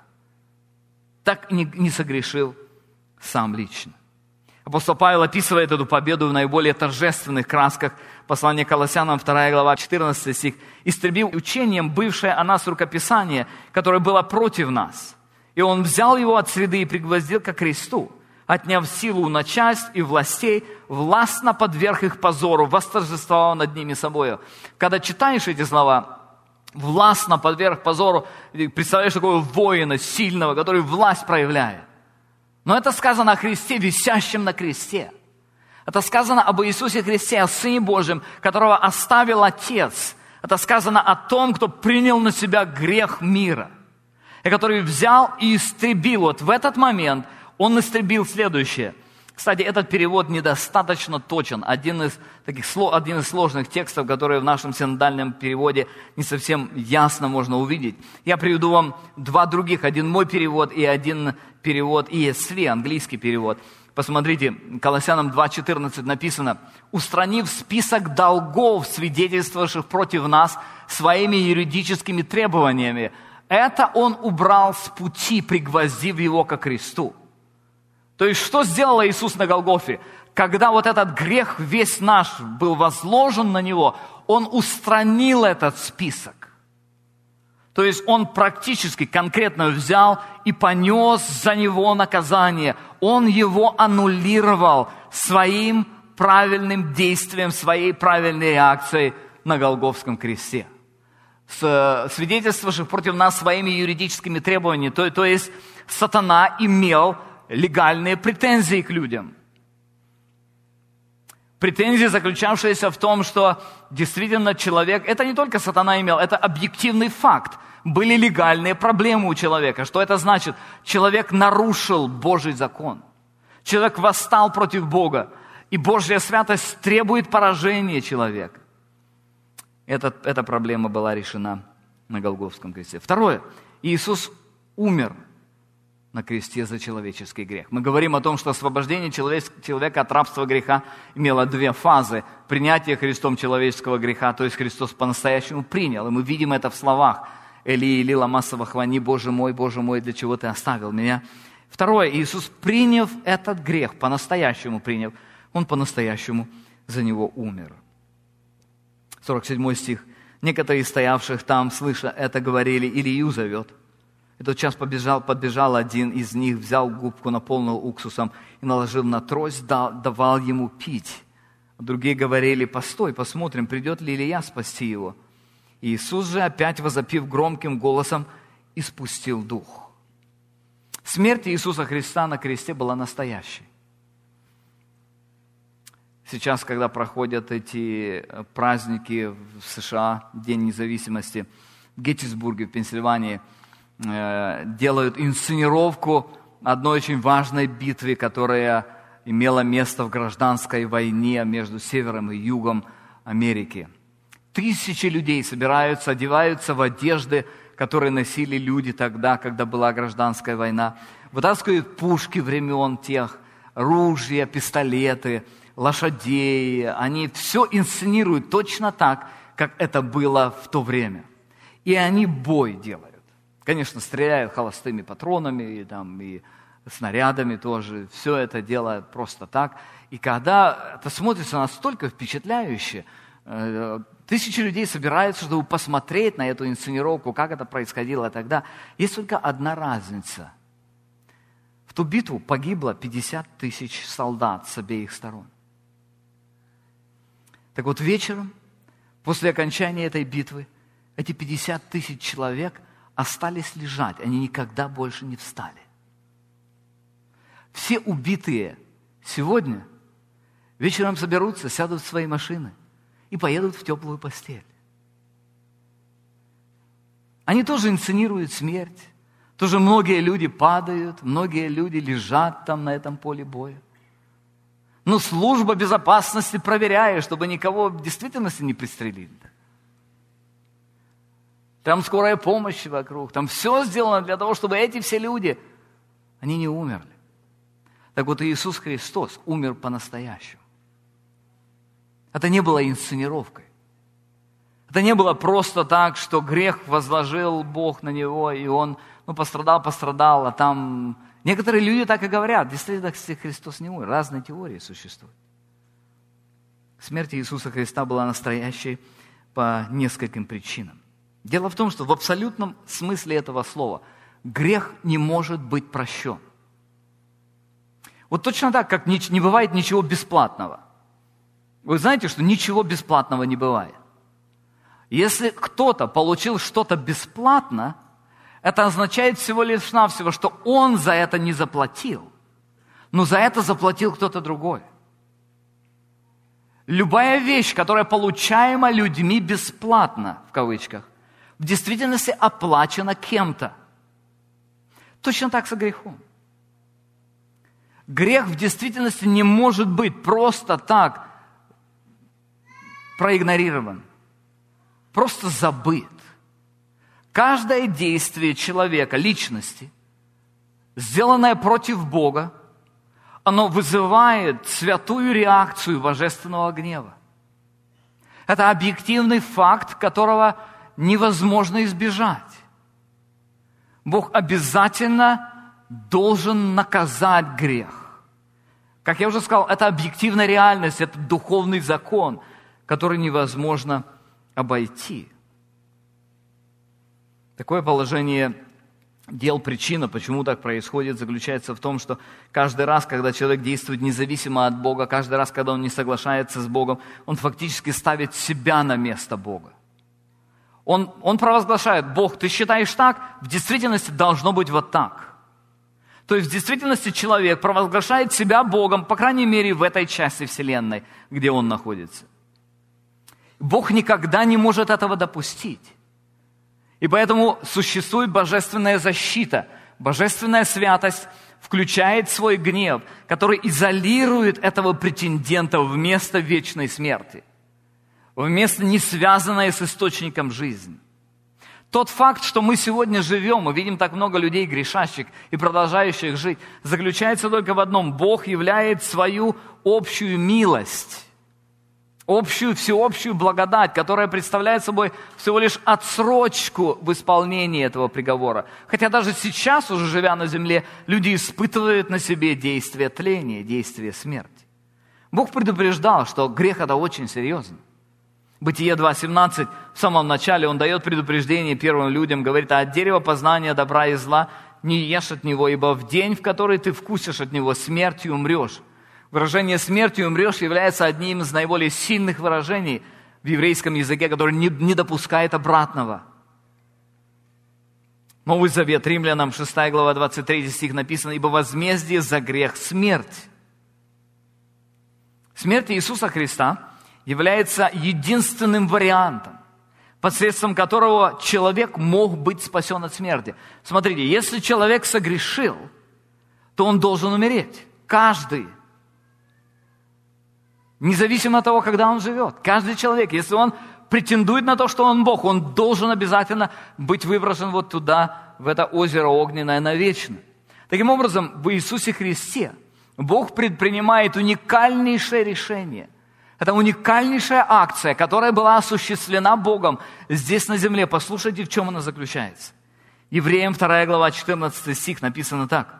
Так и не, не согрешил сам лично. Апостол Павел описывает эту победу в наиболее торжественных красках. Послание к Колоссянам, вторая глава, четырнадцатый стих. «Истребил учением бывшее о нас рукописание, которое было против нас. И Он взял его от среды и пригвоздил ко кресту, отняв силу у начальств и властей, властно подверг их позору, восторжествовал над ними собою». Когда читаешь эти слова, властно подверг позору, представляешь такого воина сильного, который власть проявляет. Но это сказано о Христе, висящем на кресте. Это сказано об Иисусе Христе, о Сыне Божьем, которого оставил Отец. Это сказано о том, кто принял на себя грех мира, и который взял и истребил. Вот в этот момент Он истребил следующее. Кстати, этот перевод недостаточно точен. Один из, таких, один из сложных текстов, которые в нашем синодальном переводе не совсем ясно можно увидеть. Я приведу вам два других. Один мой перевод и один перевод и эс ви, английский перевод. Посмотрите, Колоссянам два четырнадцать написано: «Устранив список долгов, свидетельствовавших против нас своими юридическими требованиями, это Он убрал с пути, пригвоздив его ко кресту». То есть, что сделал Иисус на Голгофе? Когда вот этот грех весь наш был возложен на Него, Он устранил этот список. То есть, Он практически, конкретно взял и понес за Него наказание. Он его аннулировал своим правильным действием, своей правильной реакцией на Голгофском кресте. Свидетельствовавших против нас своими юридическими требованиями. То, то есть, сатана имел легальные претензии к людям. Претензии, заключавшиеся в том, что действительно человек, это не только сатана имел, это объективный факт. Были легальные проблемы у человека. Что это значит? Человек нарушил Божий закон. Человек восстал против Бога. И Божья святость требует поражения человека. Эта, эта проблема была решена на Голгофском кресте. Второе. Иисус умер на кресте за человеческий грех. Мы говорим о том, что освобождение человека от рабства греха имело две фазы. Принятие Христом человеческого греха, то есть Христос по-настоящему принял. И мы видим это в словах: «Эли, Эли, лама савахвани, Боже мой, Боже мой, для чего Ты оставил меня?» Второе. Иисус, приняв этот грех, по-настоящему приняв, Он по-настоящему за него умер. сорок седьмой стих. «Некоторые из стоявших там, слыша это, говорили: Илию зовет». И тот час побежал, подбежал один из них, взял губку, наполнил уксусом и наложил на трость, дал, давал ему пить. Другие говорили: постой, посмотрим, придет ли Илия спасти его. И Иисус же, опять возопив громким голосом, испустил дух. Смерть Иисуса Христа на кресте была настоящей. Сейчас, когда проходят эти праздники в США, День независимости, в Геттисбурге, в Пенсильвании, делают инсценировку одной очень важной битвы, которая имела место в гражданской войне между севером и югом Америки. Тысячи людей собираются, одеваются в одежды, которые носили люди тогда, когда была гражданская война. Вытаскивают пушки времен тех, ружья, пистолеты, лошадей. Они все инсценируют точно так, как это было в то время. И они бой делают. Конечно, стреляют холостыми патронами и, там, и снарядами тоже. Все это дело просто так. И когда это смотрится настолько впечатляюще, тысячи людей собираются, чтобы посмотреть на эту инсценировку, как это происходило тогда. Есть только одна разница. В ту битву погибло пятьдесят тысяч солдат с обеих сторон. Так вот, вечером, после окончания этой битвы, эти пятьдесят тысяч человек остались лежать, они никогда больше не встали. Все убитые сегодня вечером соберутся, сядут в свои машины и поедут в теплую постель. Они тоже инсценируют смерть, тоже многие люди падают, многие люди лежат там на этом поле боя. Но служба безопасности проверяет, чтобы никого в действительности не пристрелили. Там скорая помощь вокруг, там все сделано для того, чтобы эти все люди, они не умерли. Так вот, Иисус Христос умер по-настоящему. Это не было инсценировкой. Это не было просто так, что грех возложил Бог на Него, и Он ну, пострадал, пострадал, а там... Некоторые люди так и говорят, действительно, Христос не умер. Разные теории существуют. Смерть Иисуса Христа была настоящей по нескольким причинам. Дело в том, что в абсолютном смысле этого слова грех не может быть прощен. Вот точно так, как не бывает ничего бесплатного. Вы знаете, что ничего бесплатного не бывает. Если кто-то получил что-то бесплатно, это означает всего лишь навсего, что он за это не заплатил, но за это заплатил кто-то другой. Любая вещь, которая получаема людьми бесплатно, в кавычках, в действительности оплачена кем-то. Точно так со грехом. Грех в действительности не может быть просто так проигнорирован, просто забыт. Каждое действие человека, личности, сделанное против Бога, оно вызывает святую реакцию божественного гнева. Это объективный факт, которого невозможно избежать. Бог обязательно должен наказать грех. Как я уже сказал, это объективная реальность, это духовный закон, который невозможно обойти. Такое положение дел, причина, почему так происходит, заключается в том, что каждый раз, когда человек действует независимо от Бога, каждый раз, когда он не соглашается с Богом, он фактически ставит себя на место Бога. Он, он провозглашает: Бог, ты считаешь так, в действительности должно быть вот так. То есть в действительности человек провозглашает себя Богом, по крайней мере, в этой части Вселенной, где он находится. Бог никогда не может этого допустить. И поэтому существует божественная защита. Божественная святость включает свой гнев, который изолирует этого претендента в место вечной смерти, в место, не связанное с источником жизни. Тот факт, что мы сегодня живем, мы видим так много людей грешащих и продолжающих жить, заключается только в одном: Бог являет свою общую милость, общую всеобщую благодать, которая представляет собой всего лишь отсрочку в исполнении этого приговора. Хотя даже сейчас, уже живя на земле, люди испытывают на себе действие тления, действие смерти. Бог предупреждал, что грех – это очень серьезно. Бытие два семнадцать, в самом начале, он дает предупреждение первым людям, говорит: а от дерева познания добра и зла не ешь от него, ибо в день, в который ты вкусишь от него, смертью умрешь. Выражение «смертью умрешь» является одним из наиболее сильных выражений в еврейском языке, который не, не допускает обратного. Новый Завет, Римлянам, шестая глава, двадцать третий стих написано: «Ибо возмездие за грех – смерть». Смерть Иисуса Христа является единственным вариантом, посредством которого человек мог быть спасен от смерти. Смотрите, если человек согрешил, то он должен умереть. Каждый. Независимо от того, когда он живет. Каждый человек, если он претендует на то, что он Бог, он должен обязательно быть выброшен вот туда, в это озеро огненное навечно. Таким образом, в Иисусе Христе Бог предпринимает уникальнейшее решение. Это уникальнейшая акция, которая была осуществлена Богом здесь на земле. Послушайте, в чем она заключается. Евреям вторая глава, четырнадцатый стих написано так.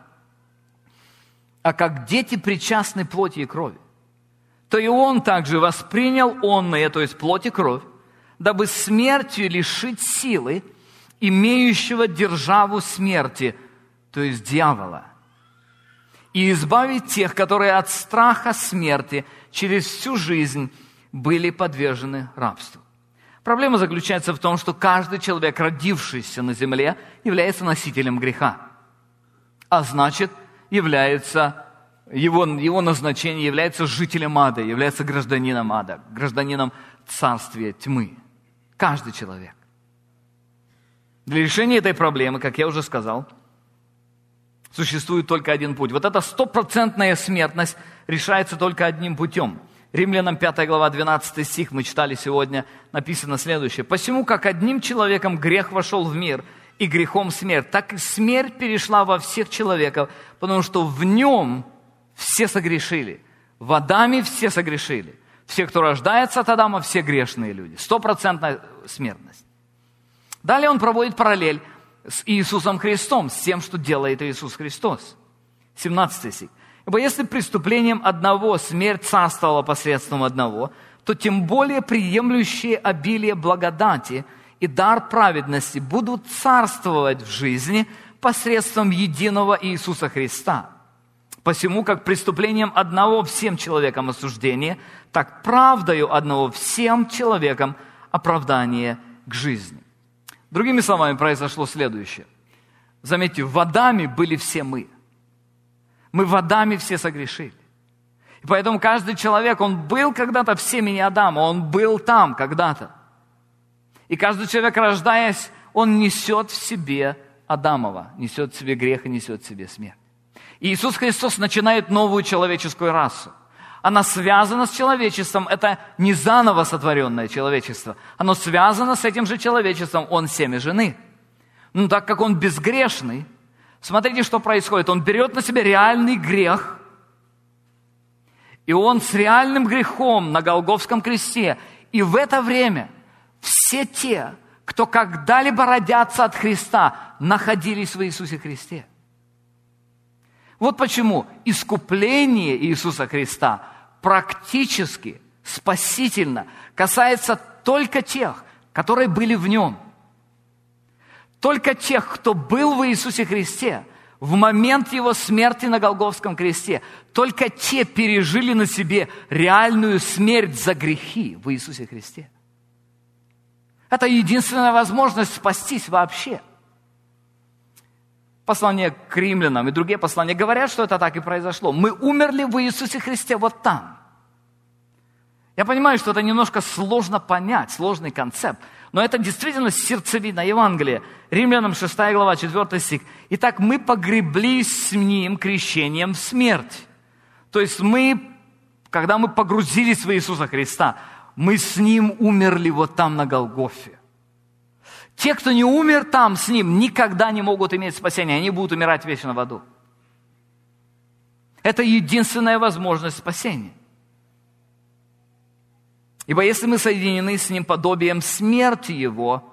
«А как дети причастны плоти и крови, то и он также воспринял онное, то есть плоть и кровь, дабы смертью лишить силы имеющего державу смерти, то есть дьявола, и избавить тех, которые от страха смерти через всю жизнь были подвержены рабству». Проблема заключается в том, что каждый человек, родившийся на земле, является носителем греха, а значит, является, его, его назначение является жителем ада, является гражданином ада, гражданином царствия тьмы. Каждый человек. Для решения этой проблемы, как я уже сказал, существует только один путь. Вот эта стопроцентная смертность решается только одним путем. Римлянам пятая глава, двенадцатый стих, мы читали сегодня, написано следующее. «Посему, как одним человеком грех вошел в мир, и грехом смерть, так и смерть перешла во всех человеков, потому что в нем все согрешили. В Адаме все согрешили. Все, кто рождается от Адама, все грешные люди». Стопроцентная смертность. Далее он проводит параллель с Иисусом Христом, с тем, что делает Иисус Христос. семнадцатый стих. «Ибо если преступлением одного смерть царствовала посредством одного, то тем более приемлющие обилие благодати и дар праведности будут царствовать в жизни посредством единого Иисуса Христа. Посему, как преступлением одного всем человекам осуждение, так правдою одного всем человекам оправдание к жизни». Другими словами, произошло следующее. Заметьте, в Адаме были все мы. Мы в Адаме все согрешили. И поэтому каждый человек, он был когда-то в семени Адама, он был там когда-то. И каждый человек, рождаясь, он несет в себе Адамова, несет в себе грех и несет в себе смерть. И Иисус Христос начинает новую человеческую расу. Она связана с человечеством, это не заново сотворенное человечество. Оно связано с этим же человечеством, он семя жены. Но так как он безгрешный, смотрите, что происходит. Он берет на себя реальный грех, и он с реальным грехом на Голгофском кресте. И в это время все те, кто когда-либо родятся от Христа, находились в Иисусе Христе. Вот почему искупление Иисуса Христа практически, спасительно касается только тех, которые были в Нем. Только тех, кто был в Иисусе Христе в момент Его смерти на Голгофском кресте. Только те пережили на себе реальную смерть за грехи в Иисусе Христе. Это единственная возможность спастись вообще. Послание к римлянам и другие послания говорят, что это так и произошло. Мы умерли в Иисусе Христе вот там. Я понимаю, что это немножко сложно понять, сложный концепт, но это действительно сердцевина Евангелия. Римлянам шестая глава, четвёртый стих. «Итак, мы погреблись с Ним крещением в смерть». То есть мы, когда мы погрузились в Иисуса Христа, мы с Ним умерли вот там на Голгофе. Те, кто не умер там с Ним, никогда не могут иметь спасения. Они будут умирать вечно в аду. Это единственная возможность спасения. Ибо если мы соединены с Ним подобием смерти Его,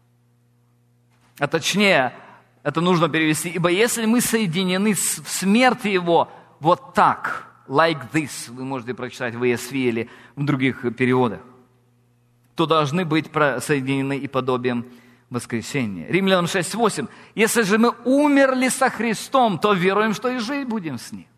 а точнее, это нужно перевести, ибо если мы соединены в смерти Его вот так, like this, вы можете прочитать в и эс ви или в других переводах, то должны быть соединены и подобием воскресения. Римлянам шесть восемь. Если же мы умерли со Христом, то веруем, что и жить будем с Ним.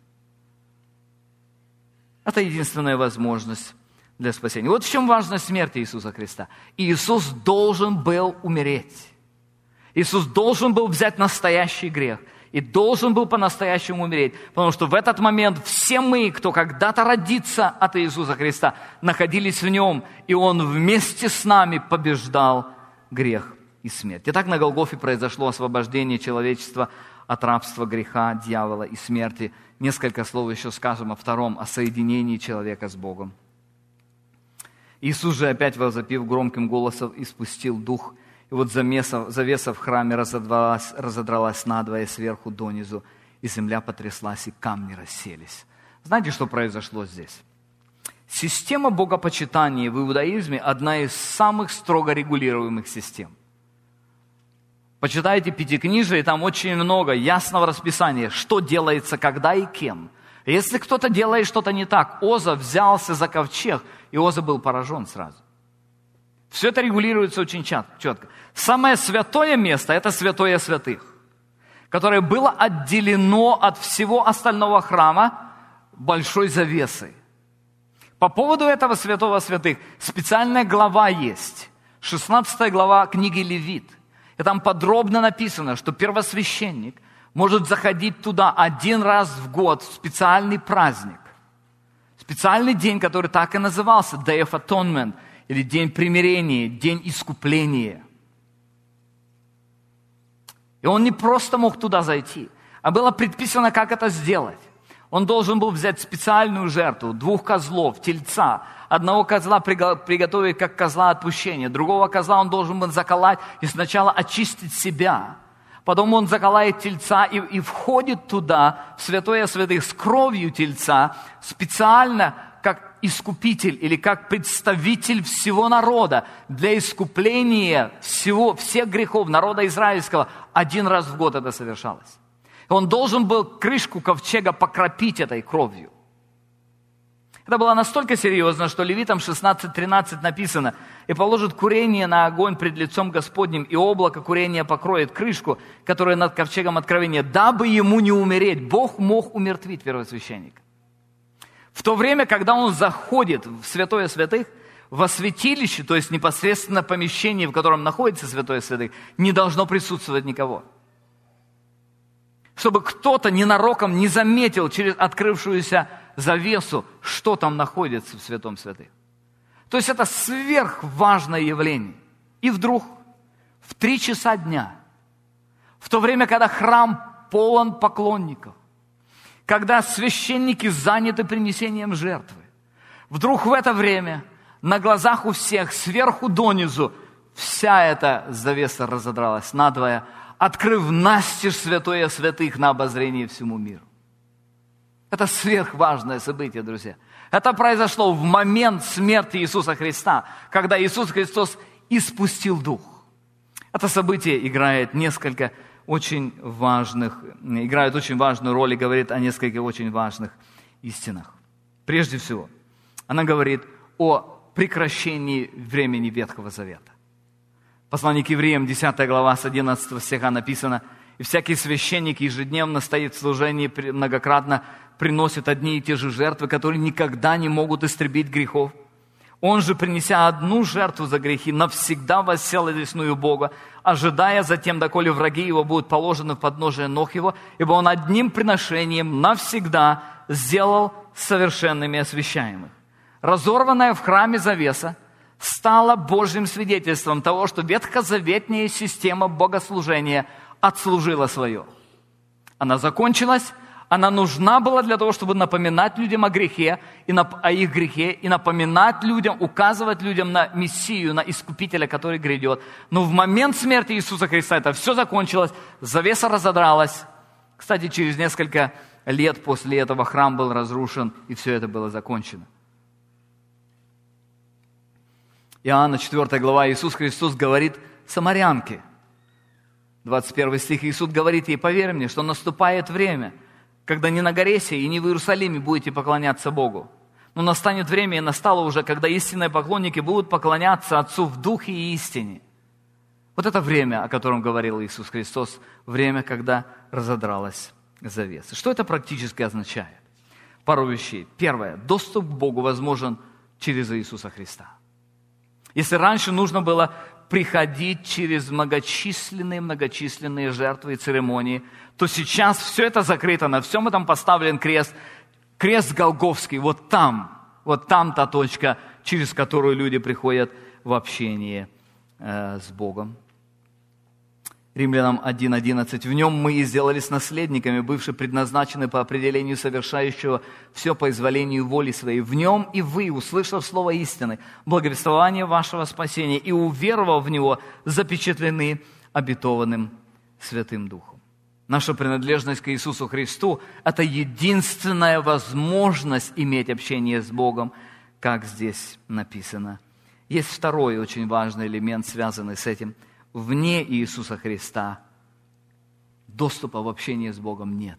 Это единственная возможность для спасения. Вот в чем важность смерти Иисуса Христа. Иисус должен был умереть. Иисус должен был взять настоящий грех и должен был по-настоящему умереть, потому что в этот момент все мы, кто когда-то родится от Иисуса Христа, находились в Нем, и Он вместе с нами побеждал грех и смерть. Итак, на Голгофе произошло освобождение человечества от рабства греха, дьявола и смерти. Несколько слов еще скажем о втором, о соединении человека с Богом. Иисус же, опять возопив громким голосом, испустил дух, и вот завеса, завеса в храме разодралась, разодралась надвое сверху донизу, и земля потряслась, и камни расселись. Знаете, что произошло здесь? Система богопочитания в иудаизме одна из самых строго регулируемых систем. Почитайте Пятикнижие, и там очень много ясного расписания, что делается, когда и кем. Если кто-то делает что-то не так, Оза взялся за ковчег, и Оза был поражен сразу. Все это регулируется очень четко. Самое святое место – это святое святых, которое было отделено от всего остального храма большой завесой. По поводу этого святого святых специальная глава есть, шестнадцатая глава книги Левит. И там подробно написано, что первосвященник может заходить туда один раз в год в специальный праздник. Специальный день, который так и назывался Day of Atonement, или День примирения, День искупления. И он не просто мог туда зайти, а было предписано, как это сделать. Он должен был взять специальную жертву, двух козлов, тельца. Одного козла приготовить как козла отпущения, другого козла он должен был заколоть и сначала очистить себя. Потом он заколает тельца и, и входит туда, в святое святых, с кровью тельца, специально как искупитель или как представитель всего народа для искупления всего, всех грехов народа израильского. Один раз в год это совершалось. Он должен был крышку ковчега покропить этой кровью. Это было настолько серьезно, что Левитам шестнадцать тринадцать написано: «И положит курение на огонь пред лицом Господним, и облако курения покроет крышку, которая над ковчегом откровения, дабы ему не умереть». Бог мог умертвить первосвященника. В то время, когда он заходит в святое святых, во святилище, то есть непосредственно помещение, в котором находится святое святых, не должно присутствовать никого. Чтобы кто-то ненароком не заметил через открывшуюся завесу, что там находится в святом святых. То есть это сверхважное явление. И вдруг в три часа дня, в то время, когда храм полон поклонников, когда священники заняты принесением жертвы, вдруг в это время на глазах у всех сверху донизу вся эта завеса разодралась надвое, открыв настежь святое святых на обозрение всему миру. Это сверхважное событие, друзья. Это произошло в момент смерти Иисуса Христа, когда Иисус Христос испустил Дух. Это событие играет несколько очень важных, играет очень важную роль и говорит о нескольких очень важных истинах. Прежде всего, она говорит о прекращении времени Ветхого Завета. Послание к Евреям, десятая глава, с одиннадцатого стиха написано: «И всякий священник ежедневно стоит в служении, многократно приносит одни и те же жертвы, которые никогда не могут истребить грехов. Он же, принеся одну жертву за грехи, навсегда воссел одесную Бога, ожидая затем, доколе враги его будут положены в подножие ног его, ибо он одним приношением навсегда сделал совершенными освящаемых». Разорванная в храме завеса стала Божьим свидетельством того, что ветхозаветная система богослужения отслужила свое. Она закончилась, она нужна была для того, чтобы напоминать людям о грехе, и на, о их грехе, и напоминать людям, указывать людям на Мессию, на Искупителя, который грядет. Но в момент смерти Иисуса Христа это все закончилось, завеса разодралась. Кстати, через несколько лет после этого храм был разрушен, и все это было закончено. Иоанна четвёртая глава, Иисус Христос говорит самарянке, двадцать первый стих, Иисус говорит ей: «Поверь мне, что наступает время, когда ни на горе сей и ни в Иерусалиме будете поклоняться Богу. Но настанет время, и настало уже, когда истинные поклонники будут поклоняться Отцу в духе и истине». Вот это время, о котором говорил Иисус Христос, время, когда разодралась завеса. Что это практически означает? Пару вещей. Первое. Доступ к Богу возможен через Иисуса Христа. Если раньше нужно было приходить через многочисленные-многочисленные жертвы и церемонии, то сейчас все это закрыто, на всем этом поставлен крест. Крест Голгофский, вот там, вот там та точка, через которую люди приходят в общение э, с Богом. Римлянам один одиннадцать. «В нем мы и сделались наследниками, бывшие предназначены по определению совершающего все по изволению воли своей. В нем и вы, услышав слово истины, благовествование вашего спасения, и уверовав в него, запечатлены обетованным Святым Духом». Наша принадлежность к Иисусу Христу – это единственная возможность иметь общение с Богом, как здесь написано. Есть второй очень важный элемент, связанный с этим. Вне Иисуса Христа доступа в общение с Богом нет.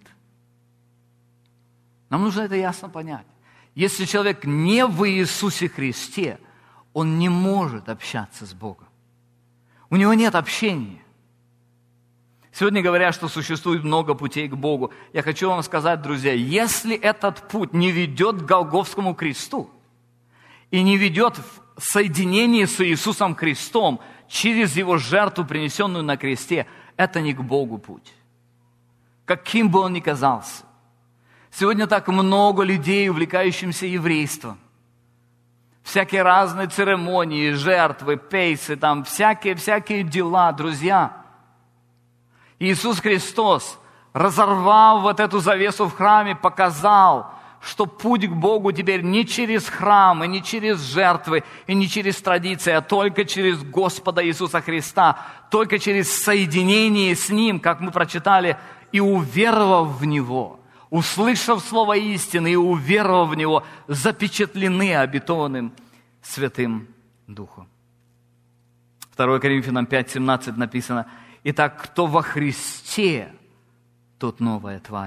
Нам нужно это ясно понять. Если человек не в Иисусе Христе, он не может общаться с Богом. У него нет общения. Сегодня говорят, что существует много путей к Богу. Я хочу вам сказать, друзья, если этот путь не ведет к Голгофскому кресту и не ведет в соединение с Иисусом Христом через Его жертву, принесенную на кресте, это не к Богу путь. Каким бы он ни казался. Сегодня так много людей, увлекающихся еврейством. Всякие разные церемонии, жертвы, пейсы, там всякие-всякие дела, друзья. Иисус Христос, разорвав вот эту завесу в храме, показал, что путь к Богу теперь не через храм, и не через жертвы, и не через традиции, а только через Господа Иисуса Христа, только через соединение с Ним, как мы прочитали, и уверовав в Него, услышав слово истины и уверовав в Него, запечатлены обетованным Святым Духом. второе Коринфянам пять семнадцать написано: «Итак, кто во Христе, тот новая тварь».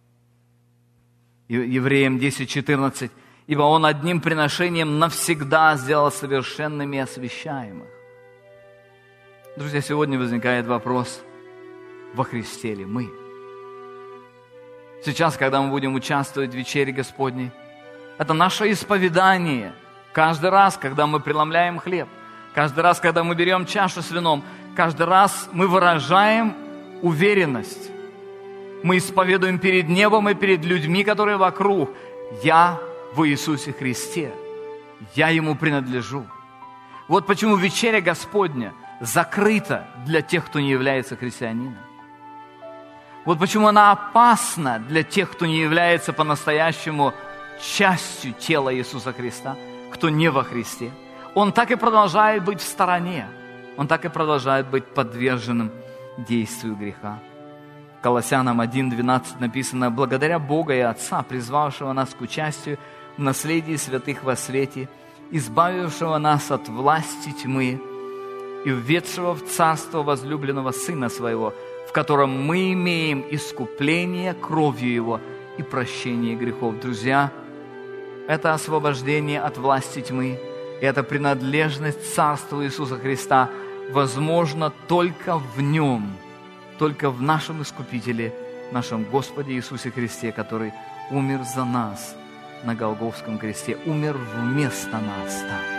Евреям десять четырнадцать. «Ибо Он одним приношением навсегда сделал совершенными освящаемых». Друзья, сегодня возникает вопрос, во Христе ли мы? Сейчас, когда мы будем участвовать в вечере Господней, это наше исповедание. Каждый раз, когда мы преломляем хлеб, каждый раз, когда мы берем чашу с вином, каждый раз мы выражаем уверенность. Мы исповедуем перед небом и перед людьми, которые вокруг: я в Иисусе Христе, я Ему принадлежу. Вот почему вечеря Господня закрыта для тех, кто не является христианином. Вот почему она опасна для тех, кто не является по-настоящему частью тела Иисуса Христа, кто не во Христе. Он так и продолжает быть в стороне. Он так и продолжает быть подверженным действию греха. Колоссянам один двенадцать написано: «Благодаря Бога и Отца, призвавшего нас к участию в наследии святых во свете, избавившего нас от власти тьмы и введшего в царство возлюбленного Сына Своего, в котором мы имеем искупление кровью Его и прощение грехов». Друзья, это освобождение от власти тьмы, и это принадлежность Царству Иисуса Христа возможно только в Нем, только в нашем Искупителе, нашем Господе Иисусе Христе, который умер за нас на Голгофском кресте, умер вместо нас там.